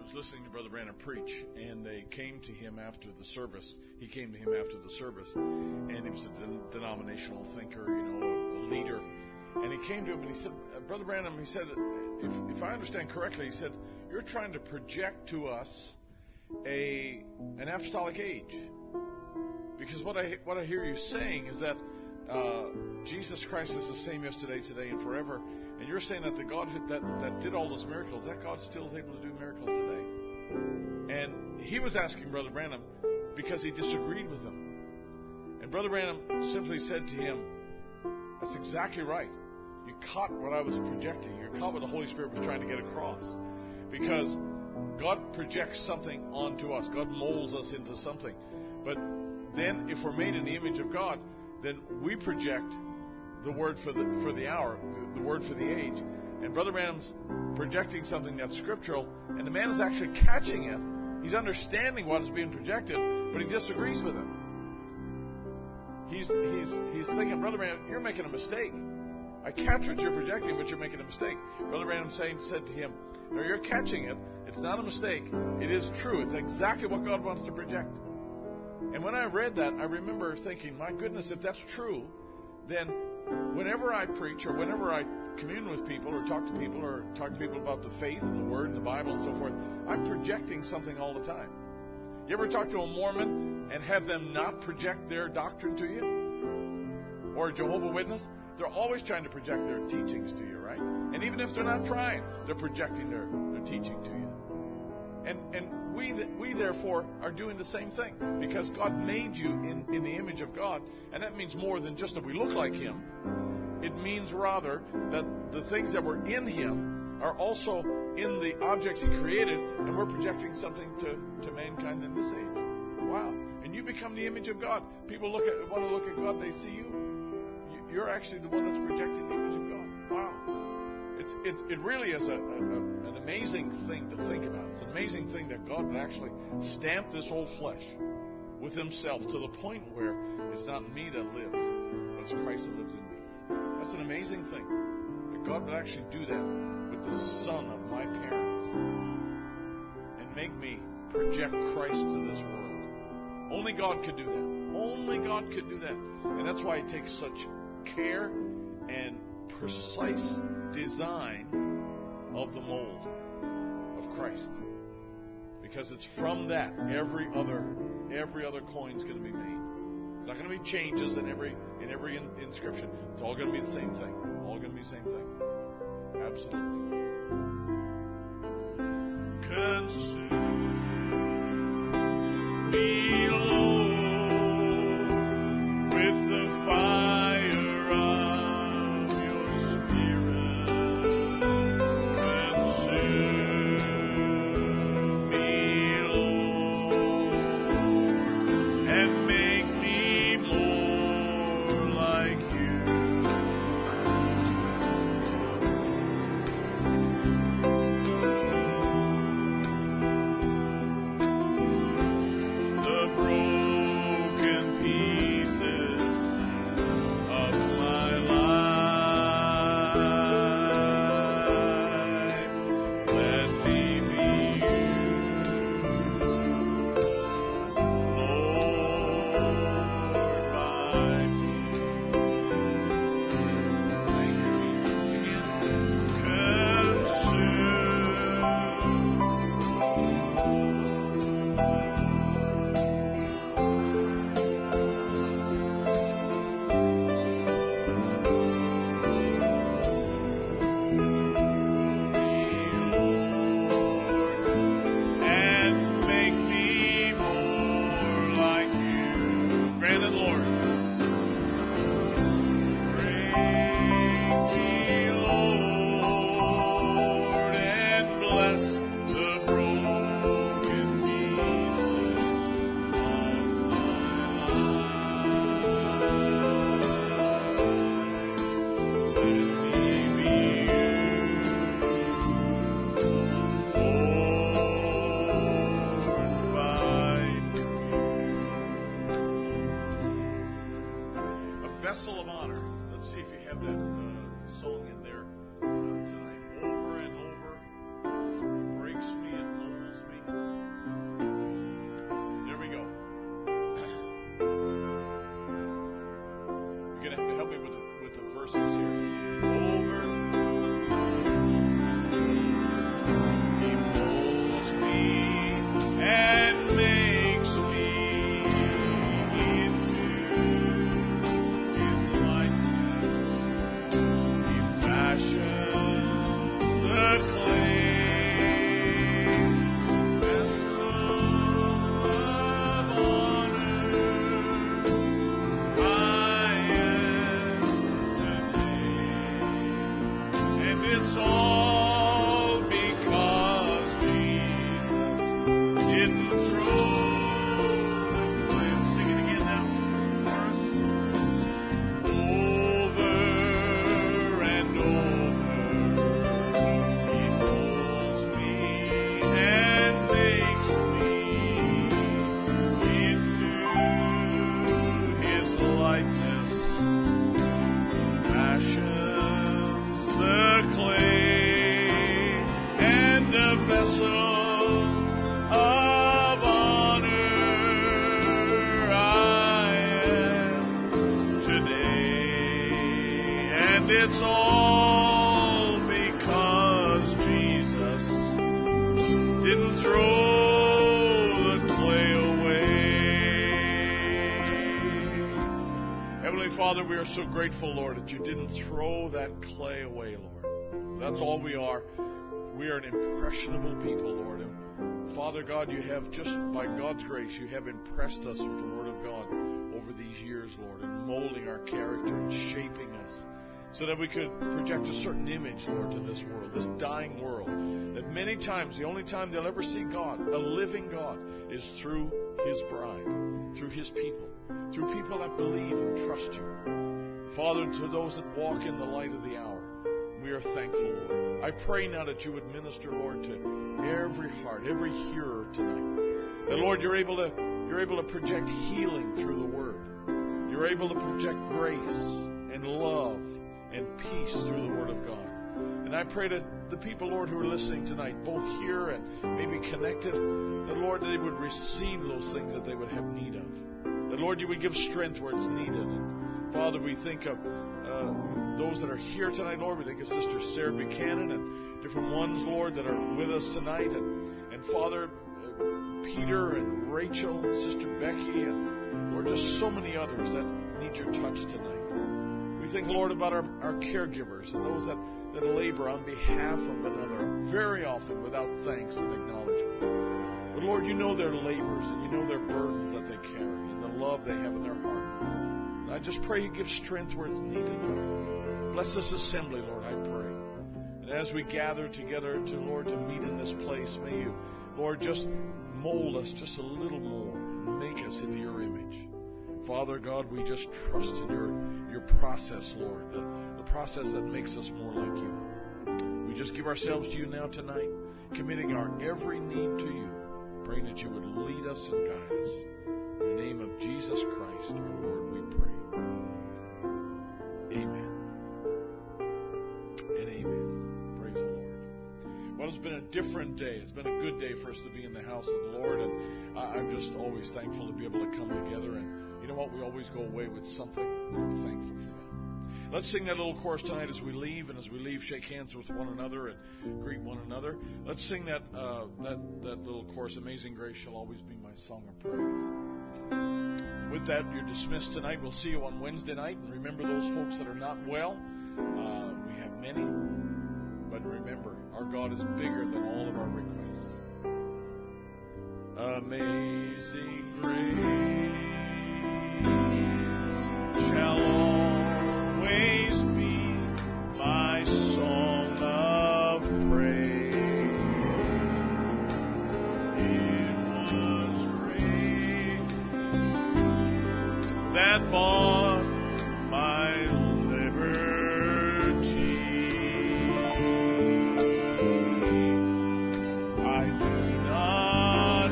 Speaker 3: was listening to Brother Branham preach, and they came to him after the service. He came to him after the service, and he was a den- denominational thinker, you know, a, a leader. And he came to him and he said, Brother Branham, he said, if, if I understand correctly, he said, you're trying to project to us a an apostolic age. Because what I what I hear you saying is that uh, Jesus Christ is the same yesterday, today, and forever. And you're saying that the God that, that did all those miracles, that God still is able to do miracles today. And he was asking Brother Branham because he disagreed with him. And Brother Branham simply said to him, that's exactly right. You caught what I was projecting. You caught what the Holy Spirit was trying to get across. Because God projects something onto us. God molds us into something. But then if we're made in the image of God, then we project the word for the for the hour, the word for the age. And Brother Branham's projecting something that's scriptural, and the man is actually catching it. He's understanding what is being projected, but he disagrees with it. He's he's he's thinking, Brother Branham, you're making a mistake. I catch what you're projecting, but you're making a mistake. Brother Branham saying said to him, no, you're catching it. It's not a mistake. It is true. It's exactly what God wants to project. And when I read that, I remember thinking, my goodness, if that's true, then whenever I preach or whenever I commune with people or talk to people or talk to people about the faith and the Word and the Bible and so forth, I'm projecting something all the time. You ever talk to a Mormon and have them not project their doctrine to you? Or a Jehovah's Witness? They're always trying to project their teachings to you, right? And even if they're not trying, they're projecting their, their teaching to you. And and we we therefore are doing the same thing because God made you in, in the image of God, and that means more than just that we look like Him. It means rather that the things that were in Him are also in the objects He created, and we're projecting something to, to mankind in this age. Wow! And you become the image of God. People look at want to look at God, they see you. You're actually the one that's projecting the image of God. Wow! It's, it, it really is a, a, a, an amazing thing to think about. It's an amazing thing that God would actually stamp this old flesh with Himself to the point where it's not me that lives, but it's Christ that lives in me. That's an amazing thing. That God would actually do that with the son of my parents and make me project Christ to this world. Only God could do that. Only God could do that. And that's why it takes such care and precise design of the mold of Christ, because it's from that every other every other coin's going to be made. It's not going to be changes in every in every in, inscription. It's all going to be the same thing. All going to be the same thing. Absolutely. Consume me, Lord, with the fire. Vessel of honor. Let's see if you have that uh, song in there uh, tonight. Over and over, it breaks me and molds didn't throw the clay away. Heavenly Father, we are so grateful, Lord, that you didn't throw that clay away, Lord. That's all we are. We are an impressionable people, Lord. And Father God, you have, just by God's grace, you have impressed us with the Word of God over these years, Lord, and molding our character and shaping us so that we could project a certain image, Lord, to this world, this dying world, that many times, the only time they'll ever see God, a living God, is through His bride, through His people, through people that believe and trust you. Father, to those that walk in the light of the hour, we are thankful, Lord. I pray now that you would minister, Lord, to every heart, every hearer tonight. That, Lord, you're able to you're able to project healing through the Word. You're able to project grace and love and peace through the Word of God. And I pray that the people, Lord, who are listening tonight, both here and maybe connected, that, Lord, they would receive those things that they would have need of. That, Lord, you would give strength where it's needed. And Father, we think of uh, those that are here tonight, Lord. We think of Sister Sarah Buchanan and different ones, Lord, that are with us tonight. And, and Father, uh, Peter and Rachel and Sister Becky and, Lord, just so many others that need your touch tonight. We think, Lord, about our, our caregivers and those that, that labor on behalf of another, very often without thanks and acknowledgement. But, Lord, you know their labors and you know their burdens that they carry and the love they have in their heart. And I just pray you give strength where it's needed, Lord. Bless this assembly, Lord, I pray. And as we gather together to, Lord, to meet in this place, may you, Lord, just mold us just a little more and make us into your image. Father God, we just trust in your, your process, Lord, the, the process that makes us more like you. We just give ourselves to you now tonight, committing our every need to you, praying that you would lead us and guide us. In the name of Jesus Christ, our Lord, we pray. Amen. And amen. Praise the Lord. Well, it's been a different day. It's been a good day for us to be in the house of the Lord, and I'm just always thankful to be able to come together. And you know what? We always go away with something. We're thankful for that. Let's sing that little chorus tonight as we leave, and as we leave, shake hands with one another and greet one another. Let's sing that uh, that that little chorus, "Amazing Grace Shall Always Be My Song of Praise." With that, you're dismissed tonight. We'll see you on Wednesday night. And remember those folks that are not well. Uh, we have many. But remember, our God is bigger than all of our requests. Amazing grace shall always be my song of praise. It was grace that bought my liberty. I do not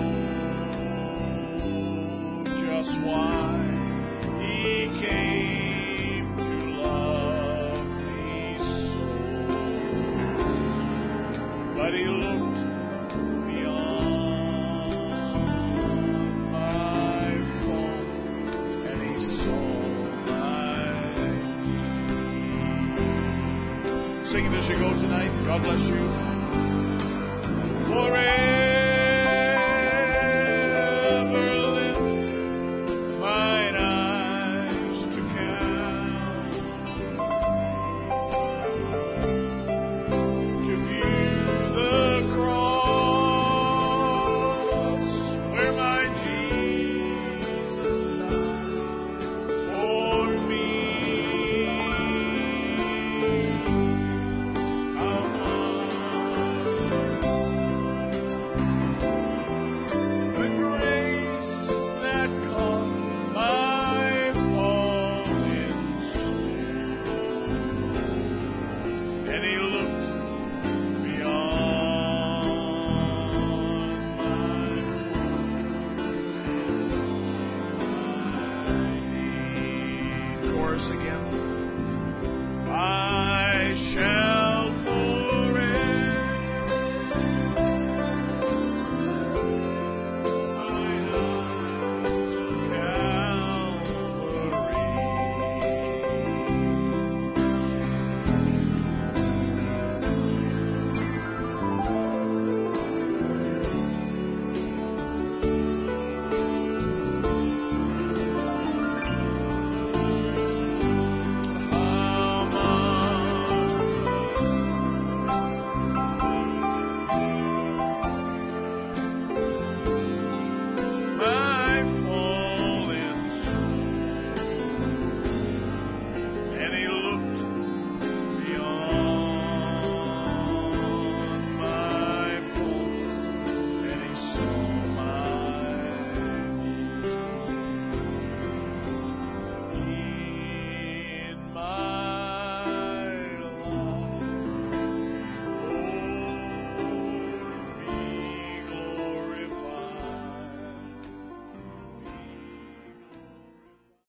Speaker 3: know just why He came to love me so, but He looked singing as you go tonight. God bless you.